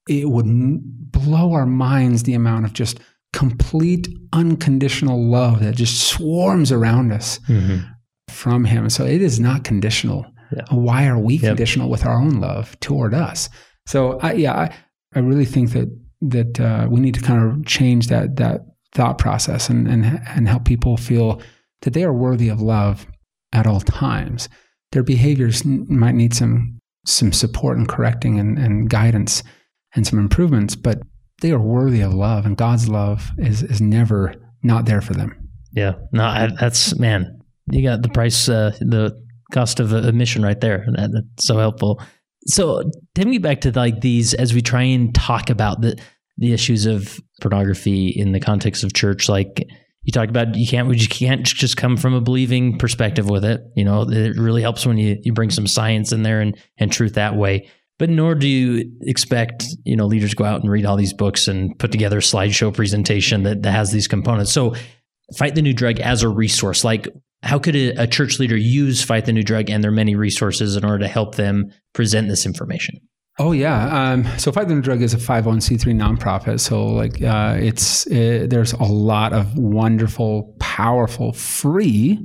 blow our minds, the amount of just complete unconditional love that just swarms around us from him. So it is not conditional. Yeah. Why are we conditional with our own love toward us? So I really think that we need to kind of change that thought process and help people feel that they are worthy of love at all times. Their behaviors might need some support and correcting and guidance and some improvements, but they are worthy of love, and God's love is never not there for them. Yeah, no, that's, man, you got the price, the cost of admission right there. That's so helpful. So take me back to like these, as we try and talk about the issues of pornography in the context of church. Like you talked about, you can't just come from a believing perspective with it. It really helps when you bring some science in there and truth that way. But nor do you expect, leaders go out and read all these books and put together a slideshow presentation that has these components. So Fight the New Drug as a resource, like how could a church leader use Fight the New Drug and their many resources in order to help them present this information? Oh, yeah. So Fight the New Drug is a 501c3 nonprofit. So there's a lot of wonderful, powerful, free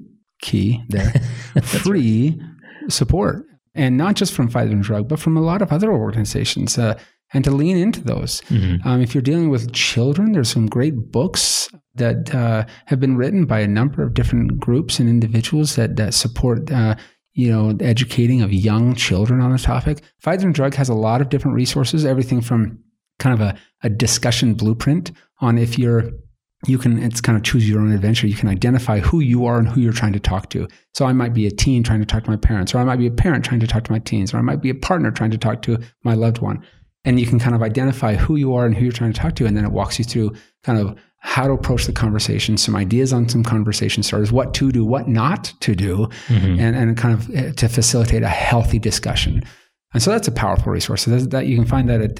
support. And not just from Fight the New Drug, but from a lot of other organizations, and to lean into those. If you're dealing with children, there's some great books that have been written by a number of different groups and individuals that support the educating of young children on the topic. Fight the New Drug has a lot of different resources, everything from kind of a discussion blueprint on it's kind of choose your own adventure. You can identify who you are and who you're trying to talk to. So I might be a teen trying to talk to my parents, or I might be a parent trying to talk to my teens, or I might be a partner trying to talk to my loved one. And you can kind of identify who you are and who you're trying to talk to. And then it walks you through kind of how to approach the conversation, some ideas on some conversation starters, what to do, what not to do, and kind of to facilitate a healthy discussion. And so that's a powerful resource. So that you can find that at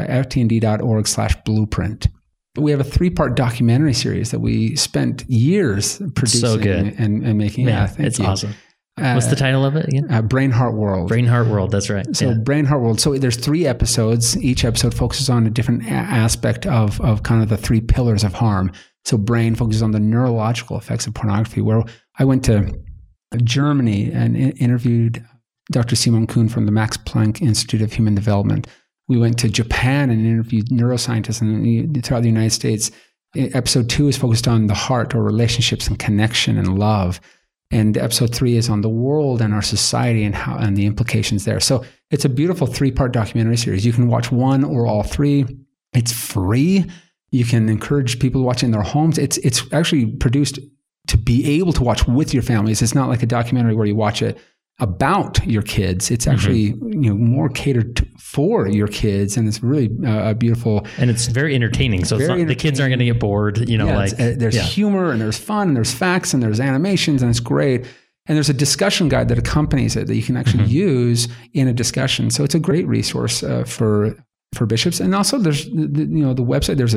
ftnd.org/blueprint. We have a 3-part documentary series that we spent years producing so good. And making. Man, Yeah, thank it's you. awesome. What's the title of it again? Brain Heart World. Brain Heart World. That's right. So Brain Heart World. So there's 3 episodes. Each episode focuses on a different aspect of kind of the 3 pillars of harm. So brain focuses on the neurological effects of pornography, where I went to Germany and interviewed Dr. Simon Kuhn from the Max Planck Institute of Human Development. We went to Japan and interviewed neuroscientists throughout the United States. Episode 2 is focused on the heart, or relationships and connection and love. And episode 3 is on the world and our society and the implications there. So it's a beautiful 3-part documentary series. You can watch one or all 3. It's free. You can encourage people to watch it in their homes. It's actually produced to be able to watch with your families. It's not like a documentary where you watch it about your kids. It's actually more catered for your kids, and it's really a beautiful. And it's very entertaining. So the kids aren't going to get bored. There's humor and there's fun and there's facts and there's animations, and it's great. And there's a discussion guide that accompanies it that you can actually use in a discussion. So it's a great resource for bishops. And also there's the website. There's a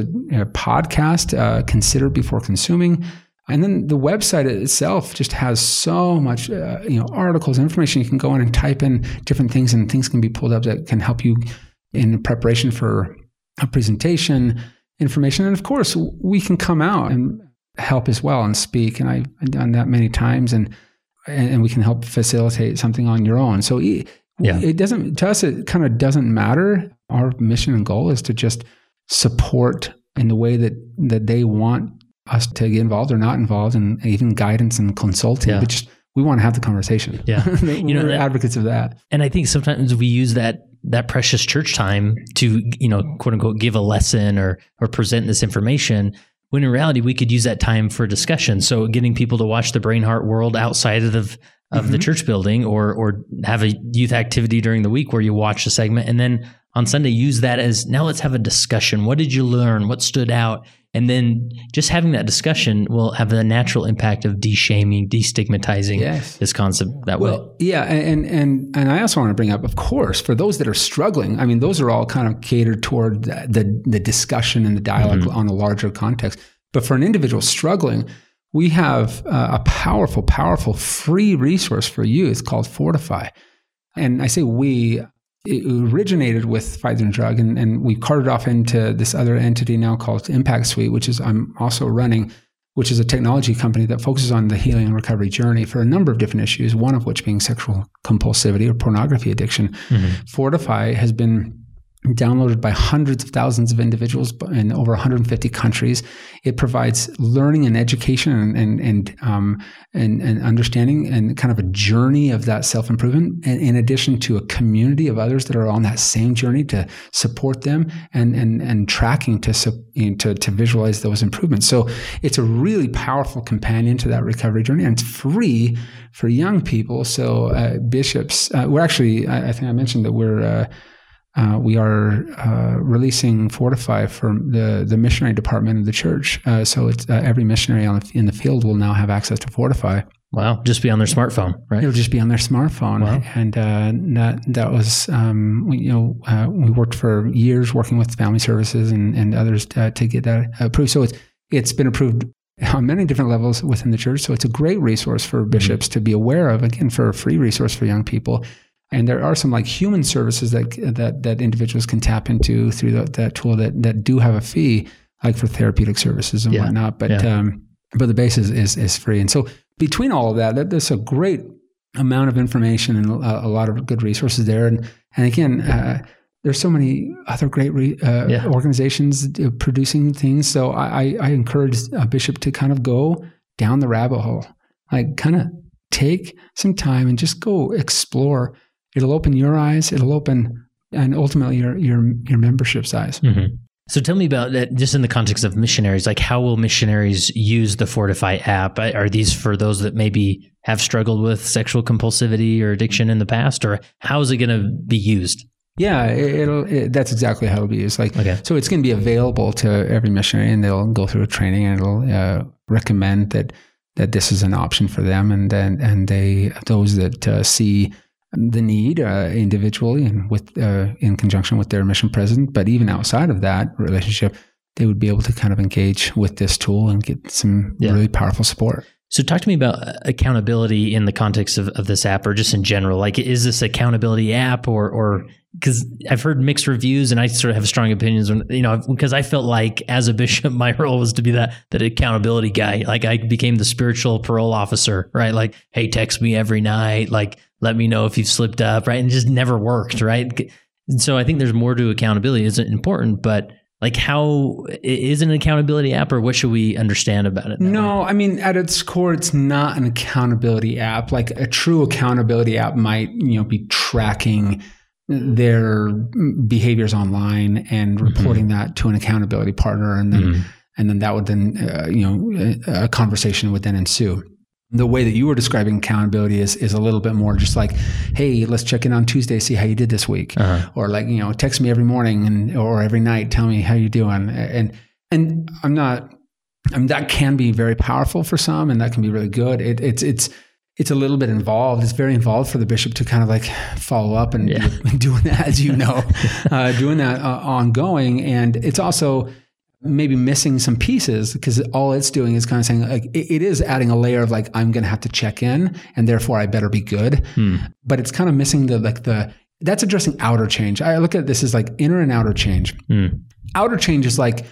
podcast, Consider Before Consuming. And then the website itself just has so much, articles, information. You can go in and type in different things, and things can be pulled up that can help you in preparation for a presentation, information. And of course, we can come out and help as well and speak. And I've done that many times, and we can help facilitate something on your own. So it doesn't, to us, it kind of doesn't matter. Our mission and goal is to just support in the way that they want us to get involved or not involved, and even guidance and consulting. But just, we want to have the conversation. Yeah. We're advocates of that. And I think sometimes we use that precious church time to, quote unquote, give a lesson or present this information, when in reality we could use that time for discussion. So getting people to watch the Brain Heart World outside of the church building, or have a youth activity during the week where you watch a segment, and then on Sunday use that as, now let's have a discussion. What did you learn? What stood out? And then just having that discussion will have the natural impact of de-shaming, destigmatizing this concept that way. Yeah. And I also want to bring up, of course, for those that are struggling, I mean, those are all kind of catered toward the discussion and the dialogue on a larger context. But for an individual struggling, we have a powerful, powerful free resource for you. It's called Fortify. And I say it originated with Fight the Drug, and we carted off into this other entity now called Impact Suite, which is I'm also running, which is a technology company that focuses on the healing and recovery journey for a number of different issues, one of which being sexual compulsivity or pornography addiction. Fortify has been downloaded by hundreds of thousands of individuals in over 150 countries. It provides learning and education and understanding, and kind of a journey of that self-improvement, in addition to a community of others that are on that same journey to support them and tracking to visualize those improvements. So it's a really powerful companion to that recovery journey, and it's free for young people. So bishops, we're actually, I think I mentioned that we are releasing Fortify from the missionary department of the church. So it's every missionary in the field will now have access to Fortify. Wow. Just be on their smartphone, right? It'll just be on their smartphone. Wow. And that was, we worked for years working with family services and others to get that approved. So it's been approved on many different levels within the church. So it's a great resource for bishops to be aware of, again, for a free resource for young people. And there are some like human services that individuals can tap into through that tool that do have a fee, like for therapeutic services and whatnot. But the base is free. And so between all of that, there's a great amount of information and a lot of good resources there. And again, there's so many other great organizations producing things. So I encourage a bishop to kind of go down the rabbit hole, like kind of take some time and just go explore. It'll open your eyes. It'll open, and ultimately your membership's eyes. So tell me about that, just in the context of missionaries. Like, how will missionaries use the Fortify app? Are these for those that maybe have struggled with sexual compulsivity or addiction in the past, or how is it going to be used? Yeah, that's exactly how it'll be used. So it's going to be available to every missionary, and they'll go through a training, and it'll recommend that this is an option for them, and those that see the need individually and with in conjunction with their mission president. But even outside of that relationship, they would be able to kind of engage with this tool and get some really powerful support. So talk to me about accountability in the context of this app, or just in general. Like, is this accountability app, or because I've heard mixed reviews, and I sort of have strong opinions on, because I felt like as a bishop, my role was to be that accountability guy. Like, I became the spiritual parole officer, right? Like, hey, text me every night. Like, let me know if you've slipped up, right? And it just never worked, right? And so I think there's more to accountability. It's important, but like, how is it an accountability app, or what should we understand about it? No, I mean, at its core, it's not an accountability app. Like, a true accountability app might, be tracking their behaviors online and reporting that to an accountability partner, and then that would then, a conversation would then ensue. The way that you were describing accountability is a little bit more just like, hey, let's check in on Tuesday, see how you did this week. Or like, text me every morning or every night, tell me how you're doing. And that can be very powerful for some, and that can be really good. It's a little bit involved. It's very involved for the bishop to kind of like follow up and doing that, as doing that ongoing. And it's also maybe missing some pieces, because all it's doing is kind of saying, like, it is adding a layer of like, I'm going to have to check in, and therefore I better be good. But it's kind of missing that's addressing outer change. I look at this as like inner and outer change. Outer change is like,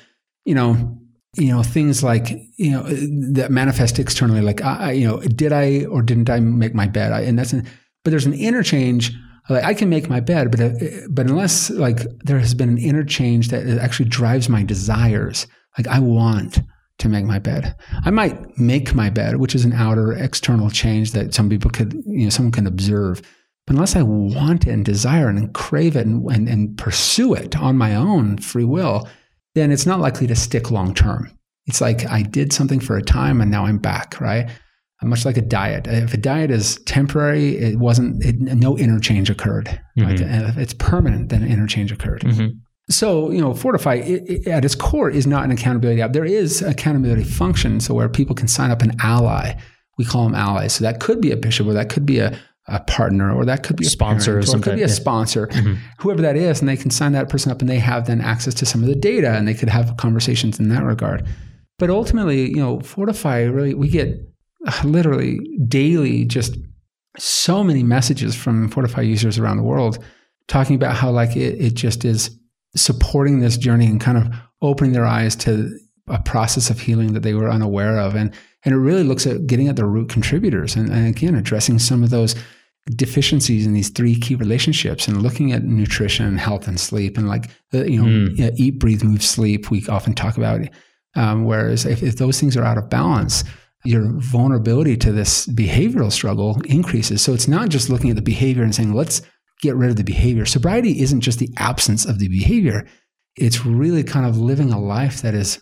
things like, that manifest externally, like, did I or didn't I make my bed? But there's an inner change. Like, I can make my bed, but unless like there has been an inner change that actually drives my desires, like, I want to make my bed. I might make my bed, which is an outer external change that some people someone can observe. But unless I want it and desire it and crave it and pursue it on my own free will, then it's not likely to stick long term. It's like I did something for a time and now I'm back, right? Much like a diet. If a diet is temporary, no interchange occurred. Like, if it's permanent, then interchange occurred. So, Fortify at its core is not an accountability app. There is accountability function, so where people can sign up an ally. We call them allies. So that could be a bishop, or that could be a partner, or that could be a sponsor, parent, or it could be a sponsor, whoever that is, and they can sign that person up, and they have then access to some of the data, and they could have conversations in that regard. But ultimately, Fortify, really, we get literally daily just so many messages from Fortify users around the world talking about how like it just is supporting this journey and kind of opening their eyes to a process of healing that they were unaware of. And it really looks at getting at the root contributors and again, addressing some of those deficiencies in these three key relationships, and looking at nutrition and health and sleep, and like, eat, breathe, move, sleep. We often talk about it. Whereas if those things are out of balance, your vulnerability to this behavioral struggle increases. So it's not just looking at the behavior and saying, let's get rid of the behavior. Sobriety isn't just the absence of the behavior. It's really kind of living a life that is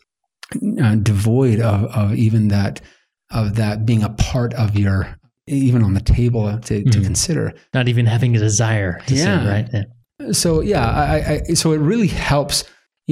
devoid of even that being a part of your, even on the table to consider. Not even having a desire to say, right? Yeah. So so it really helps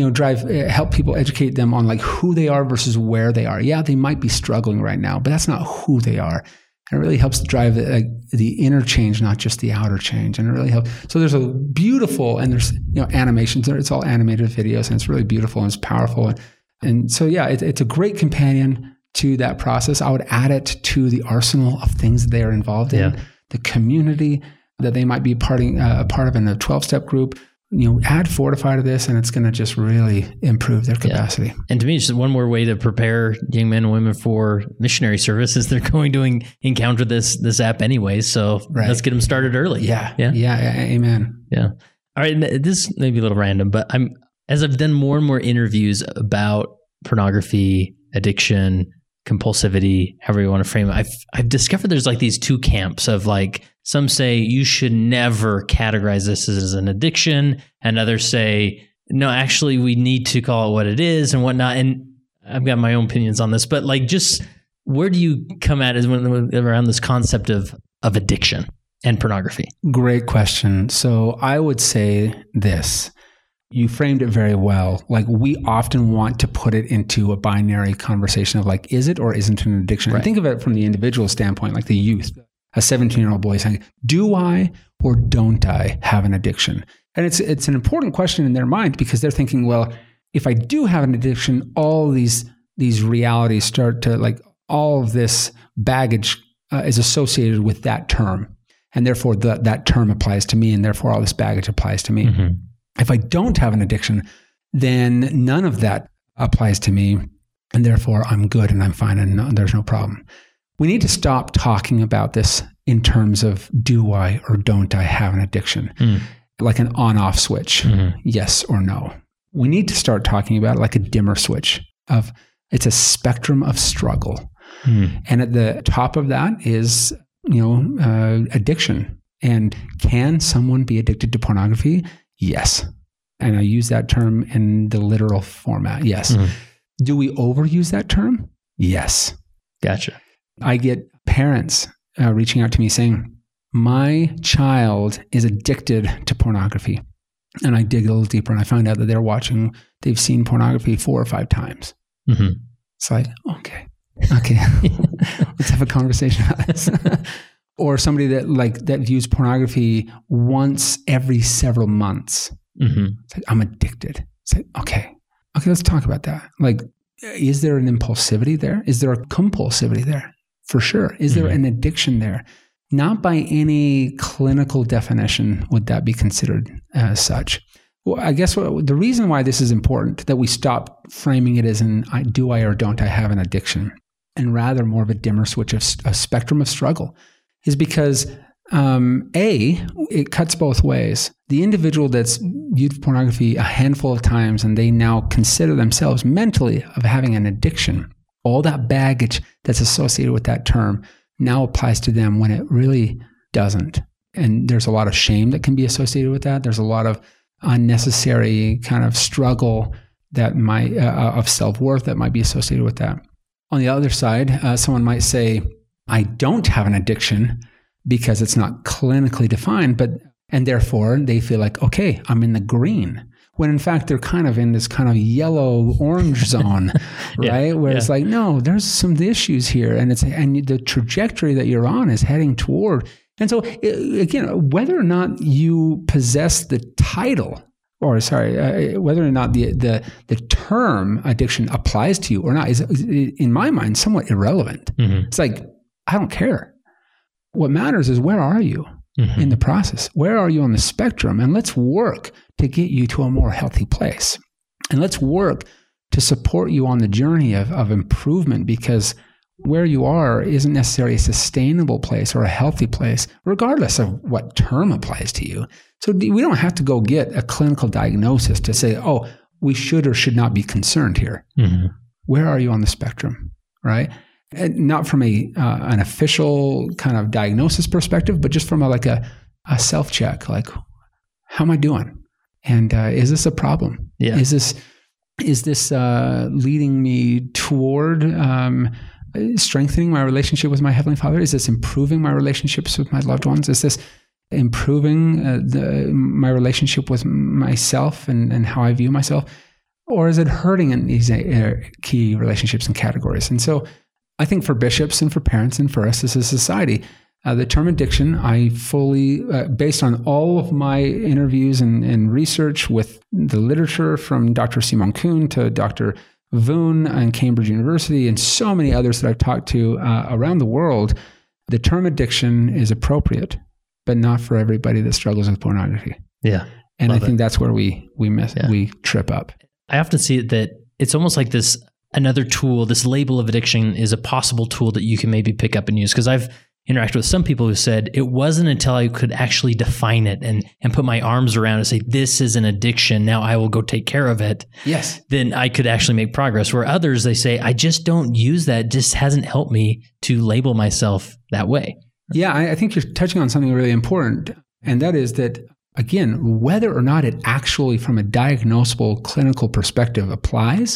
help people, educate them on like who they are versus where they are. Yeah, they might be struggling right now, but that's not who they are. And it really helps to drive the inner change, not just the outer change. And it really helps. So there's a beautiful, and there's animations. It's all animated videos, and it's really beautiful and it's powerful. And so it's a great companion to that process. I would add it to the arsenal of things that they are involved in, the community that they might be a part of in a 12-step group. Add Fortify to this, and it's going to just really improve their capacity. Yeah. And to me, it's just one more way to prepare young men and women for missionary service is they're going to encounter this app anyway. So let's get them started early. Yeah. Amen. Yeah. All right. This may be a little random, but as I've done more and more interviews about pornography, addiction, compulsivity, however you want to frame it, I've discovered there's like these two camps of like, some say you should never categorize this as an addiction, and others say, no, actually we need to call it what it is and whatnot. And I've got my own opinions on this, but like, just where do you come at around this concept of addiction and pornography? Great question. So I would say this. You framed it very well. Like, we often want to put it into a binary conversation of like, is it or isn't it an addiction? Right. And think of it from the individual standpoint, like the youth. a 17-year-old boy saying, do I or don't I have an addiction? And it's an important question in their mind because they're thinking, well, if I do have an addiction, all these realities start to, like, all of this baggage is associated with that term. And therefore that term applies to me, and therefore all this baggage applies to me. Mm-hmm. If I don't have an addiction, then none of that applies to me, and therefore I'm good and I'm fine and there's no problem. We need to stop talking about this in terms of do I or don't I have an addiction, like an on-off switch, yes or no. We need to start talking about it like a dimmer switch of it's a spectrum of struggle. And at the top of that is, addiction. And can someone be addicted to pornography? Yes. And I use that term in the literal format. Yes. Do we overuse that term? Yes. Gotcha. I get parents reaching out to me saying, my child is addicted to pornography. And I dig a little deeper and I find out that they've seen pornography 4 or 5 times. It's like, okay, let's have a conversation about this. Or somebody that views pornography once every several months. It's like, I'm addicted. It's like, okay, let's talk about that. Like, is there an impulsivity there? Is there a compulsivity there? For sure. Is there an addiction there? Not by any clinical definition would that be considered as such. Well, I guess the reason why this is important, that we stop framing it as do I or don't I have an addiction, and rather more of a dimmer switch of a spectrum of struggle, is because it cuts both ways. The individual that's viewed pornography a handful of times and they now consider themselves mentally of having an addiction, all that baggage that's associated with that term now applies to them when it really doesn't. And there's a lot of shame that can be associated with that. There's a lot of unnecessary kind of struggle that might of self-worth that might be associated with that. On the other side, someone might say, I don't have an addiction because it's not clinically defined, and therefore they feel like, okay, I'm in the green. When in fact they're kind of in this kind of yellow-orange zone, right? Where it's like, no, there's some issues here, and the trajectory that you're on is heading toward. And so again, whether or not you possess the title, whether or not the term addiction applies to you or not is, in my mind, somewhat irrelevant. It's like, I don't care. What matters is, where are you in the process? Where are you on the spectrum? And let's work to get you to a more healthy place. And let's work to support you on the journey of improvement, because where you are isn't necessarily a sustainable place or a healthy place, regardless of what term applies to you. So we don't have to go get a clinical diagnosis to say, oh, we should or should not be concerned here. Where are you on the spectrum, right? And not from an official kind of diagnosis perspective, but just from a self-check, like, how am I doing? And is this a problem? Yeah. Is this leading me toward strengthening my relationship with my Heavenly Father? Is this improving my relationships with my loved ones? Is this improving my relationship with myself and how I view myself? Or is it hurting in these key relationships and categories? And so I think for bishops and for parents and for us as a society, the term addiction, I fully, based on all of my interviews and research with the literature from Dr. Simon Kuhn to Dr. Voon and Cambridge University and so many others that I've talked to around the world, the term addiction is appropriate, but not for everybody that struggles with pornography. Yeah. And I think that's where we trip up. I often see it that it's almost like another tool, this label of addiction is a possible tool that you can maybe pick up and use. Because I've interacted with some people who said it wasn't until I could actually define it and put my arms around it and say, this is an addiction, now I will go take care of it. Yes. Then I could actually make progress. Where others, they say, I just don't use that. It just hasn't helped me to label myself that way. Yeah, I think you're touching on something really important. And that is that, again, whether or not it actually from a diagnosable clinical perspective applies,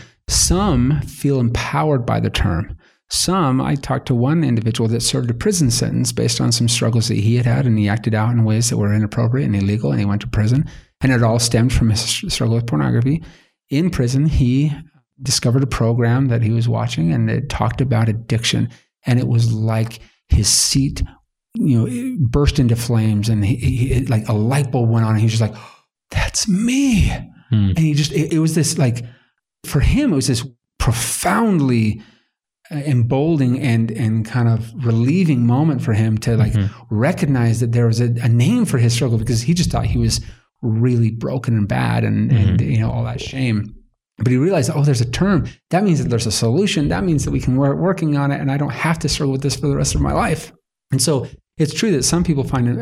some feel empowered by the term. Some, I talked to one individual that served a prison sentence based on some struggles that he had, and he acted out in ways that were inappropriate and illegal, and he went to prison. And it all stemmed from his struggle with pornography. In prison, he discovered a program that he was watching, and it talked about addiction. And it was like his seat it burst into flames, and he like a light bulb went on, and he was just like, that's me. And he just, it was this like, for him, it was this profoundly emboldening and kind of relieving moment for him to like recognize that there was a name for his struggle, because he just thought he was really broken and bad and all that shame. But he realized, there's a term. That means that there's a solution. That means that we can work working on it, and I don't have to struggle with this for the rest of my life. And so it's true that some people find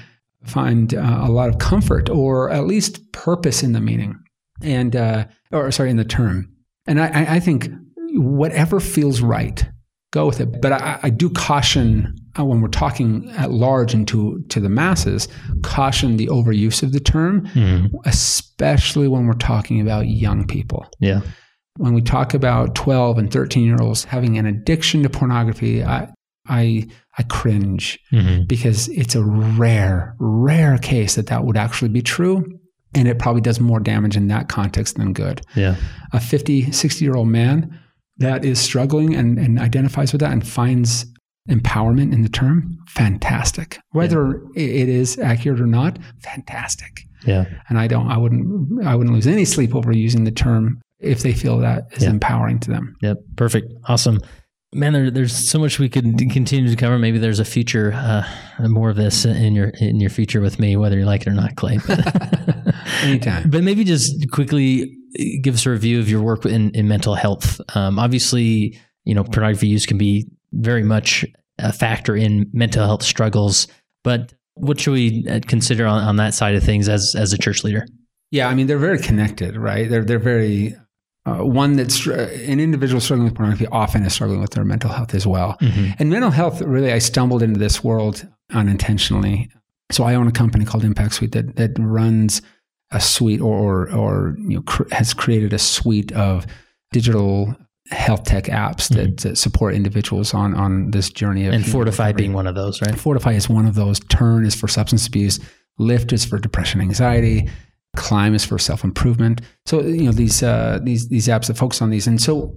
a lot of comfort, or at least purpose, in the meaning, and in the term. And I think whatever feels right, go with it. But I do caution, when we're talking at large and to the masses, caution the overuse of the term, especially when we're talking about young people. Yeah. When we talk about 12 and 13-year-olds having an addiction to pornography, I cringe, because it's a rare case that would actually be true. And it probably does more damage in that context than good. Yeah. A 50, 60-year-old man that is struggling and identifies with that and finds empowerment in the term, fantastic. Whether it is accurate or not, fantastic. Yeah. And I wouldn't lose any sleep over using the term if they feel that is empowering to them. Yep. Perfect. Awesome. Man, there's so much we could continue to cover. Maybe there's a future, more of this in your future with me, whether you like it or not, Clay. Anytime. But maybe just quickly give us a review of your work in mental health. Obviously, pornography use can be very much a factor in mental health struggles. But what should we consider on that side of things as a church leader? Yeah, I mean, they're very connected, right? They're very. One that's an individual struggling with pornography often is struggling with their mental health as well. And mental health, really, I stumbled into this world unintentionally. So I own a company called Impact Suite that runs a suite or has created a suite of digital health tech apps that support individuals on this journey of. And Fortify being one of those, right? Fortify is one of those. Turn is for substance abuse. Lift is for depression, anxiety. Climb is for self-improvement. So, these apps that focus on these. And so,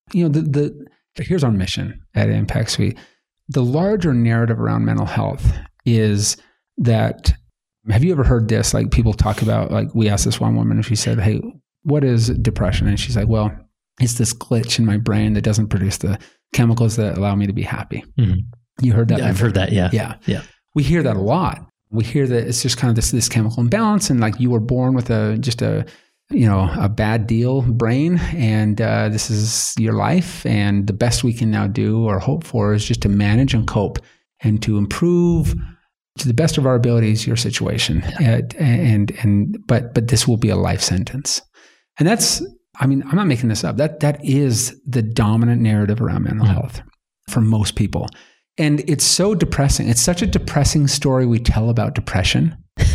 here's our mission at Impact Suite. The larger narrative around mental health is that, have you ever heard this? Like, people talk about, like, we asked this one woman and she said, hey, what is depression? And she's like, well, it's this glitch in my brain that doesn't produce the chemicals that allow me to be happy. You heard that? Yeah, I've heard that. Yeah. Yeah. We hear that a lot. We hear that it's just kind of this chemical imbalance, and like you were born with a bad deal brain, and this is your life, and the best we can now do or hope for is just to manage and cope and to improve to the best of our abilities your situation. But this will be a life sentence, and that's, I mean, I'm not making this up. That is the dominant narrative around mental health for most people. And it's so depressing. It's such a depressing story we tell about depression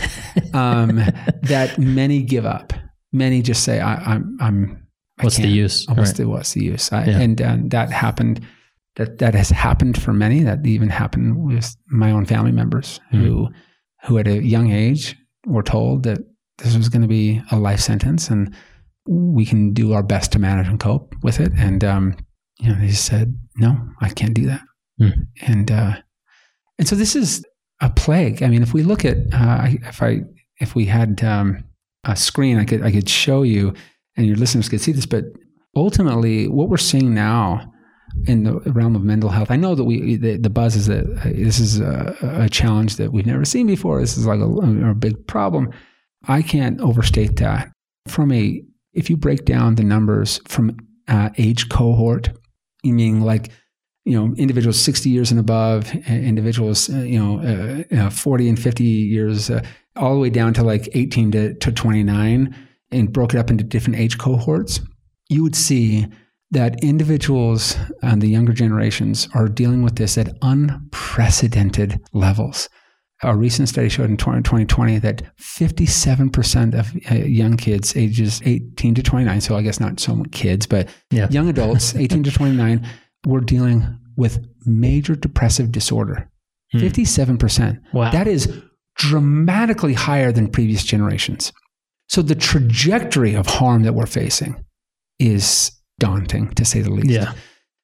that many give up. Many just say, What's the use? What's the use? And that happened. That has happened for many. That even happened with my own family members who at a young age were told that this was going to be a life sentence, and we can do our best to manage and cope with it. And they just said, no, I can't do that. And so this is a plague. I mean, if we look at if we had a screen, I could show you, and your listeners could see this. But ultimately, what we're seeing now in the realm of mental health, I know that the buzz is that this is a challenge that we've never seen before. This is like a big problem. I can't overstate that. If you break down the numbers from age cohort, you mean like, individuals 60 years and above, individuals, 40 and 50 years, all the way down to like 18 to 29, and broke it up into different age cohorts, you would see that individuals and the younger generations are dealing with this at unprecedented levels. A recent study showed in 2020 that 57% of young kids ages 18 to 29, so I guess not so much kids, but young adults 18 to 29, were dealing with major depressive disorder. 57%. Wow. That is dramatically higher than previous generations. So the trajectory of harm that we're facing is daunting, to say the least. Yeah.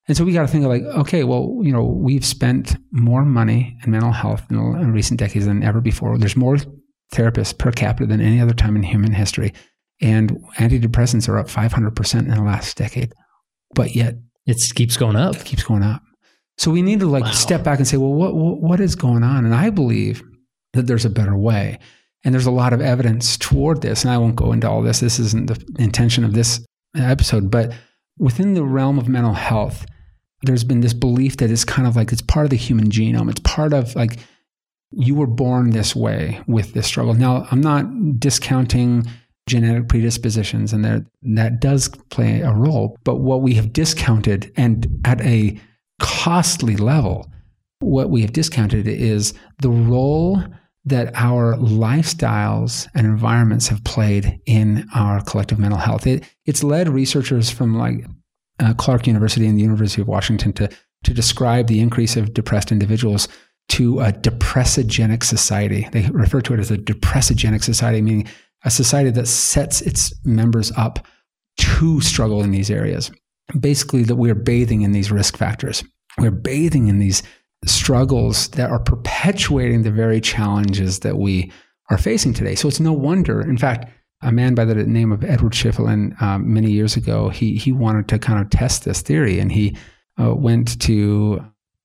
And so we got to think of like, okay, well, we've spent more money in mental health in recent decades than ever before. There's more therapists per capita than any other time in human history. And antidepressants are up 500% in the last decade. But yet it keeps going up. It keeps going up. So we need to step back and say, well, what is going on? And I believe that there's a better way. And there's a lot of evidence toward this. And I won't go into all this. This isn't the intention of this episode. But within the realm of mental health, there's been this belief that it's kind of like it's part of the human genome. It's part of like you were born this way with this struggle. Now, I'm not discounting genetic predispositions, and that does play a role. But what we have discounted, and at a costly level, what we have discounted is the role that our lifestyles and environments have played in our collective mental health. It's led researchers from like Clark University and the University of Washington to describe the increase of depressed individuals to a depressogenic society. They refer to it as a depressogenic society, meaning a society that sets its members up to struggle in these areas. Basically, that we're bathing in these risk factors. We're bathing in these struggles that are perpetuating the very challenges that we are facing today. So it's no wonder. In fact, a man by the name of Edward Schieffelin, many years ago, he wanted to kind of test this theory, and he went to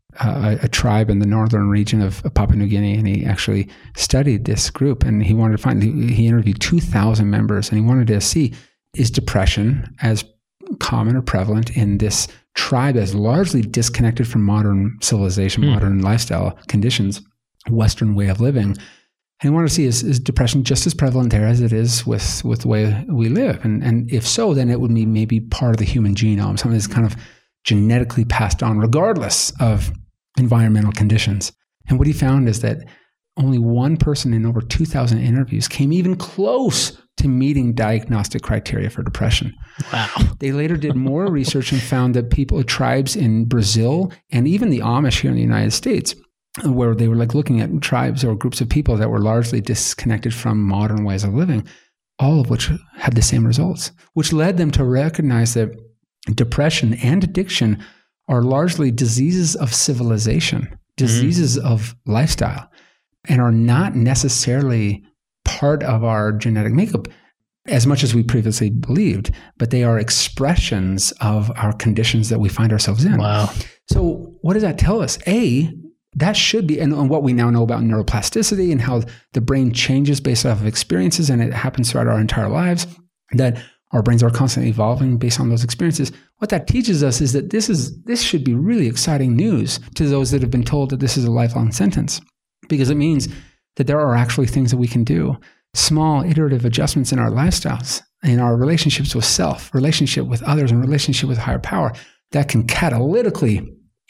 a tribe in the northern region of Papua New Guinea, and he actually studied this group, and he wanted to he interviewed 2,000 members, and he wanted to see, is depression as common or prevalent in this tribe that's largely disconnected from modern civilization, modern lifestyle conditions, Western way of living. And he wanted to see, is depression just as prevalent there as it is with the way we live? And if so, then it would be maybe part of the human genome, something that's kind of genetically passed on regardless of environmental conditions. And what he found is that only one person in over 2,000 interviews came even close to meeting diagnostic criteria for depression. Wow. They later did more research and found that tribes in Brazil and even the Amish here in the United States, where they were like looking at tribes or groups of people that were largely disconnected from modern ways of living, all of which had the same results, which led them to recognize that depression and addiction are largely diseases of civilization, diseases of lifestyle, and are not necessarily part of our genetic makeup as much as we previously believed, but they are expressions of our conditions that we find ourselves in. Wow. So what does that tell us? That should be, and what we now know about neuroplasticity and how the brain changes based off of experiences, and it happens throughout our entire lives, that our brains are constantly evolving based on those experiences. What that teaches us is that this should be really exciting news to those that have been told that this is a lifelong sentence, because it means that there are actually things that we can do, small iterative adjustments in our lifestyles, in our relationships with self, relationship with others, and relationship with higher power that can catalytically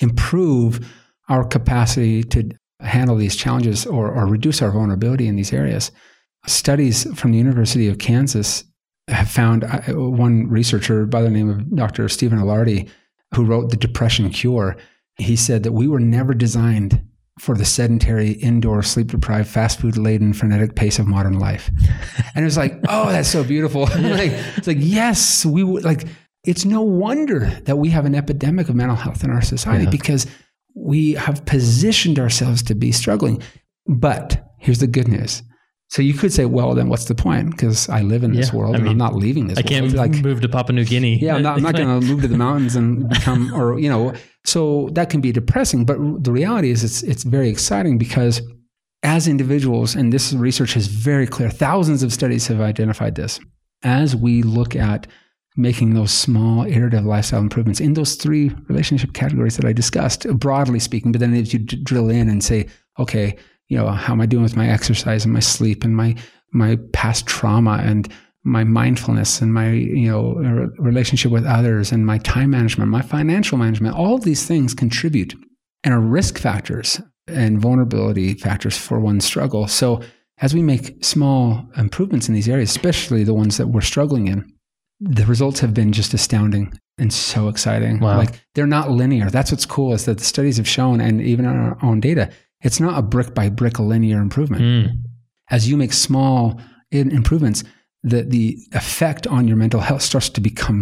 improve our capacity to handle these challenges or reduce our vulnerability in these areas. Studies from the University of Kansas have found, one researcher by the name of Dr. Stephen Ilardi, who wrote The Depression Cure, he said that we were never designed for the sedentary, indoor, sleep-deprived, fast food-laden, frenetic pace of modern life. And it was like, oh, that's so beautiful. It's like, yes, we would like. It's no wonder that we have an epidemic of mental health in our society because we have positioned ourselves to be struggling. But here's the good news. So you could say, well, then what's the point? Because I live in this world and I'm not leaving this world. I can't move to Papua New Guinea. Yeah, I'm not going to move to the mountains and become, so that can be depressing. But the reality is it's very exciting because as individuals, and this research is very clear, thousands of studies have identified this, as we look at making those small iterative lifestyle improvements in those three relationship categories that I discussed, broadly speaking, but then if you drill in and say, okay, how am I doing with my exercise and my sleep and my past trauma and my mindfulness and my, relationship with others and my time management, my financial management, all of these things contribute and are risk factors and vulnerability factors for one's struggle. So as we make small improvements in these areas, especially the ones that we're struggling in, the results have been just astounding and so exciting. Wow. Like they're not linear. That's what's cool is that the studies have shown, and even in our own data, it's not a brick by brick linear improvement. As you make small improvements, the effect on your mental health starts to become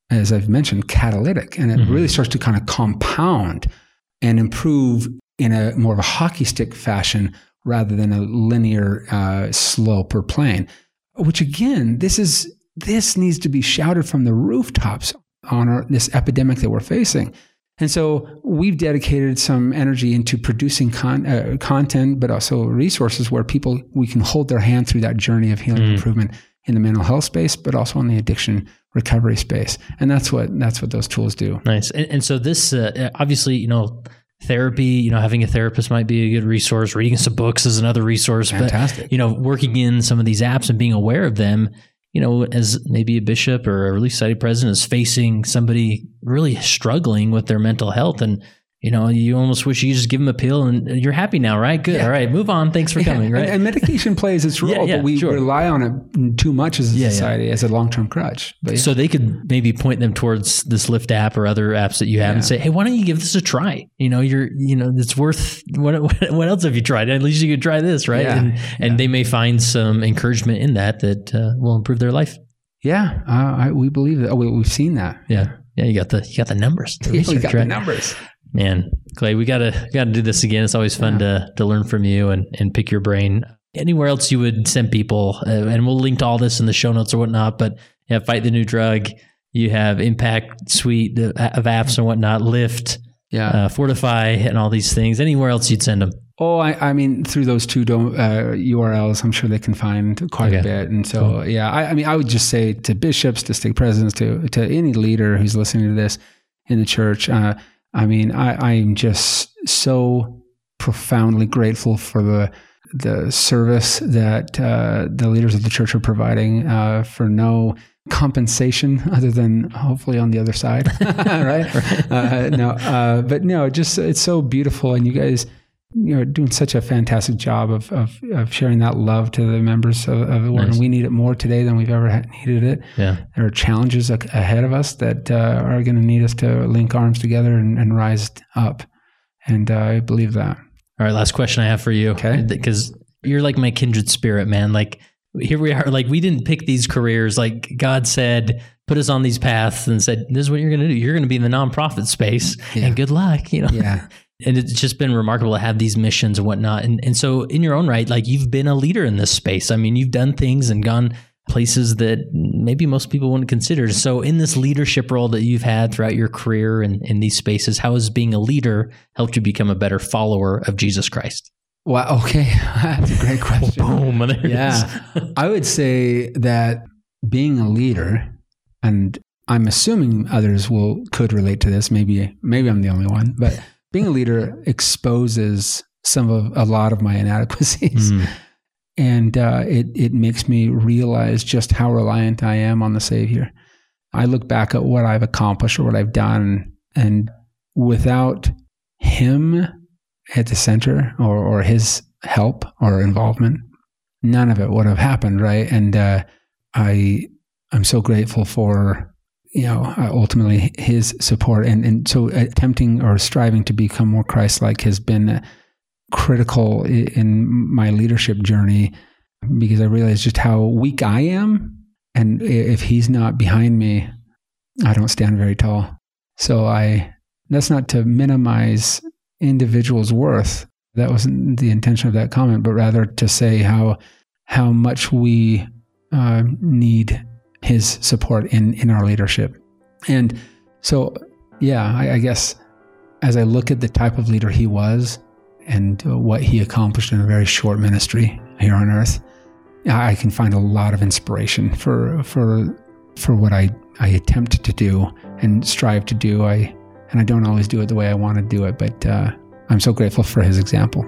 as I've mentioned, catalytic, and it really starts to kind of compound and improve in a more of a hockey stick fashion rather than a linear slope or plane. Which again, this needs to be shouted from the rooftops on this epidemic that we're facing. And so we've dedicated some energy into producing content, but also resources where we can hold their hand through that journey of healing improvement in the mental health space, but also in the addiction recovery space. And that's what those tools do. Nice. And so this, obviously, therapy, having a therapist might be a good resource. Reading some books is another resource. Fantastic. But, working in some of these apps and being aware of them, as maybe a bishop or a Relief Society president is facing somebody really struggling with their mental health, and you almost wish you just give them a pill and you're happy now, right? Good. Yeah. All right, move on. Thanks for coming, right? And medication plays its role, but we rely on it too much as a society, as a long-term crutch. So they could maybe point them towards this Lyft app or other apps that you have and say, hey, why don't you give this a try? It's worth, what else have you tried? At least you could try this, right? Yeah. And they may find some encouragement in that will improve their life. Yeah, we believe that. We've seen that. Yeah. Yeah, you got the numbers. We got the numbers. Man, Clay, we gotta do this again. It's always fun to learn from you and pick your brain. Anywhere else you would send people, and we'll link to all this in the show notes or whatnot. But you have Fight the New Drug, you have Impact Suite of apps and whatnot, Lyft, Fortify, and all these things. Anywhere else you'd send them? Oh, I mean, through those two URLs, I'm sure they can find quite a bit. And so, I would just say to bishops, to stake presidents, to any leader who's listening to this in the church, I'm just so profoundly grateful for the service that the leaders of the church are providing for no compensation other than hopefully on the other side, right? It's so beautiful, and you guys doing such a fantastic job of sharing that love to the members of the Word. Nice. And we need it more today than we've ever needed it. Yeah. There are challenges ahead of us that are going to need us to link arms together and rise up. And I believe that. All right, last question I have for you. Okay. Because you're like my kindred spirit, man. Like, here we are. Like, we didn't pick these careers. Like, God said, put us on these paths and said, this is what you're going to do. You're going to be in the nonprofit space, and good luck, Yeah. And it's just been remarkable to have these missions and whatnot. And so in your own right, like, you've been a leader in this space. I mean, you've done things and gone places that maybe most people wouldn't consider. So in this leadership role that you've had throughout your career and in these spaces, how has being a leader helped you become a better follower of Jesus Christ? Wow. Okay. That's a great question. Boom. There it is. I would say that being a leader, and I'm assuming others could relate to this. Maybe I'm the only one, but being a leader exposes a lot of my inadequacies. And it makes me realize just how reliant I am on the Savior. I look back at what I've accomplished or what I've done, and without Him at the center or His help or involvement, none of it would have happened, right? And I'm so grateful for ultimately His support, and so attempting or striving to become more Christ-like has been critical in my leadership journey, because I realize just how weak I am, and if He's not behind me, I don't stand very tall. So that's not to minimize individuals' worth. That wasn't the intention of that comment, but rather to say how much we need His support in our leadership. And so, I guess as I look at the type of leader He was and what He accomplished in a very short ministry here on earth, I can find a lot of inspiration for what I attempt to do and strive to do. And I don't always do it the way I want to do it, but I'm so grateful for His example.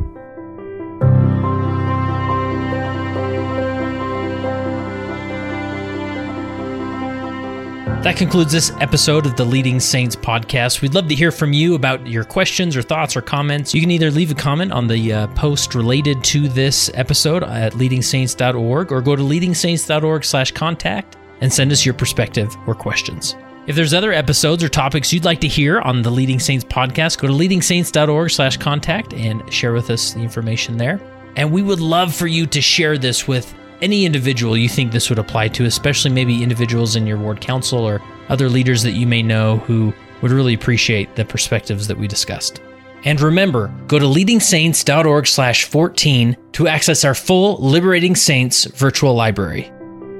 That concludes this episode of the Leading Saints podcast. We'd love to hear from you about your questions or thoughts or comments. You can either leave a comment on the post related to this episode at leadingsaints.org, or go to leadingsaints.org/contact and send us your perspective or questions. If there's other episodes or topics you'd like to hear on the Leading Saints podcast, go to leadingsaints.org/contact and share with us the information there. And we would love for you to share this with any individual you think this would apply to, especially maybe individuals in your ward council or other leaders that you may know who would really appreciate the perspectives that we discussed. And remember, go to leadingsaints.org/14 to access our full Liberating Saints virtual library.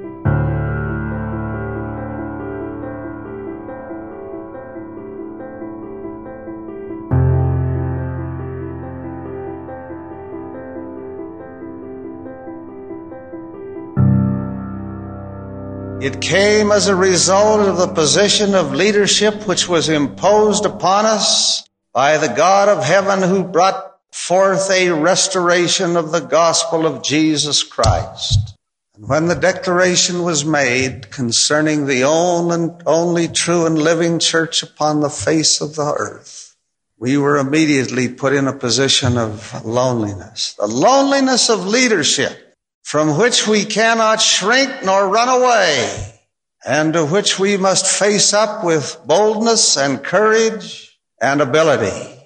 It came as a result of the position of leadership which was imposed upon us by the God of heaven, who brought forth a restoration of the gospel of Jesus Christ. And when the declaration was made concerning the only true and living church upon the face of the earth, we were immediately put in a position of loneliness, the loneliness of leadership, from which we cannot shrink nor run away, and to which we must face up with boldness and courage and ability.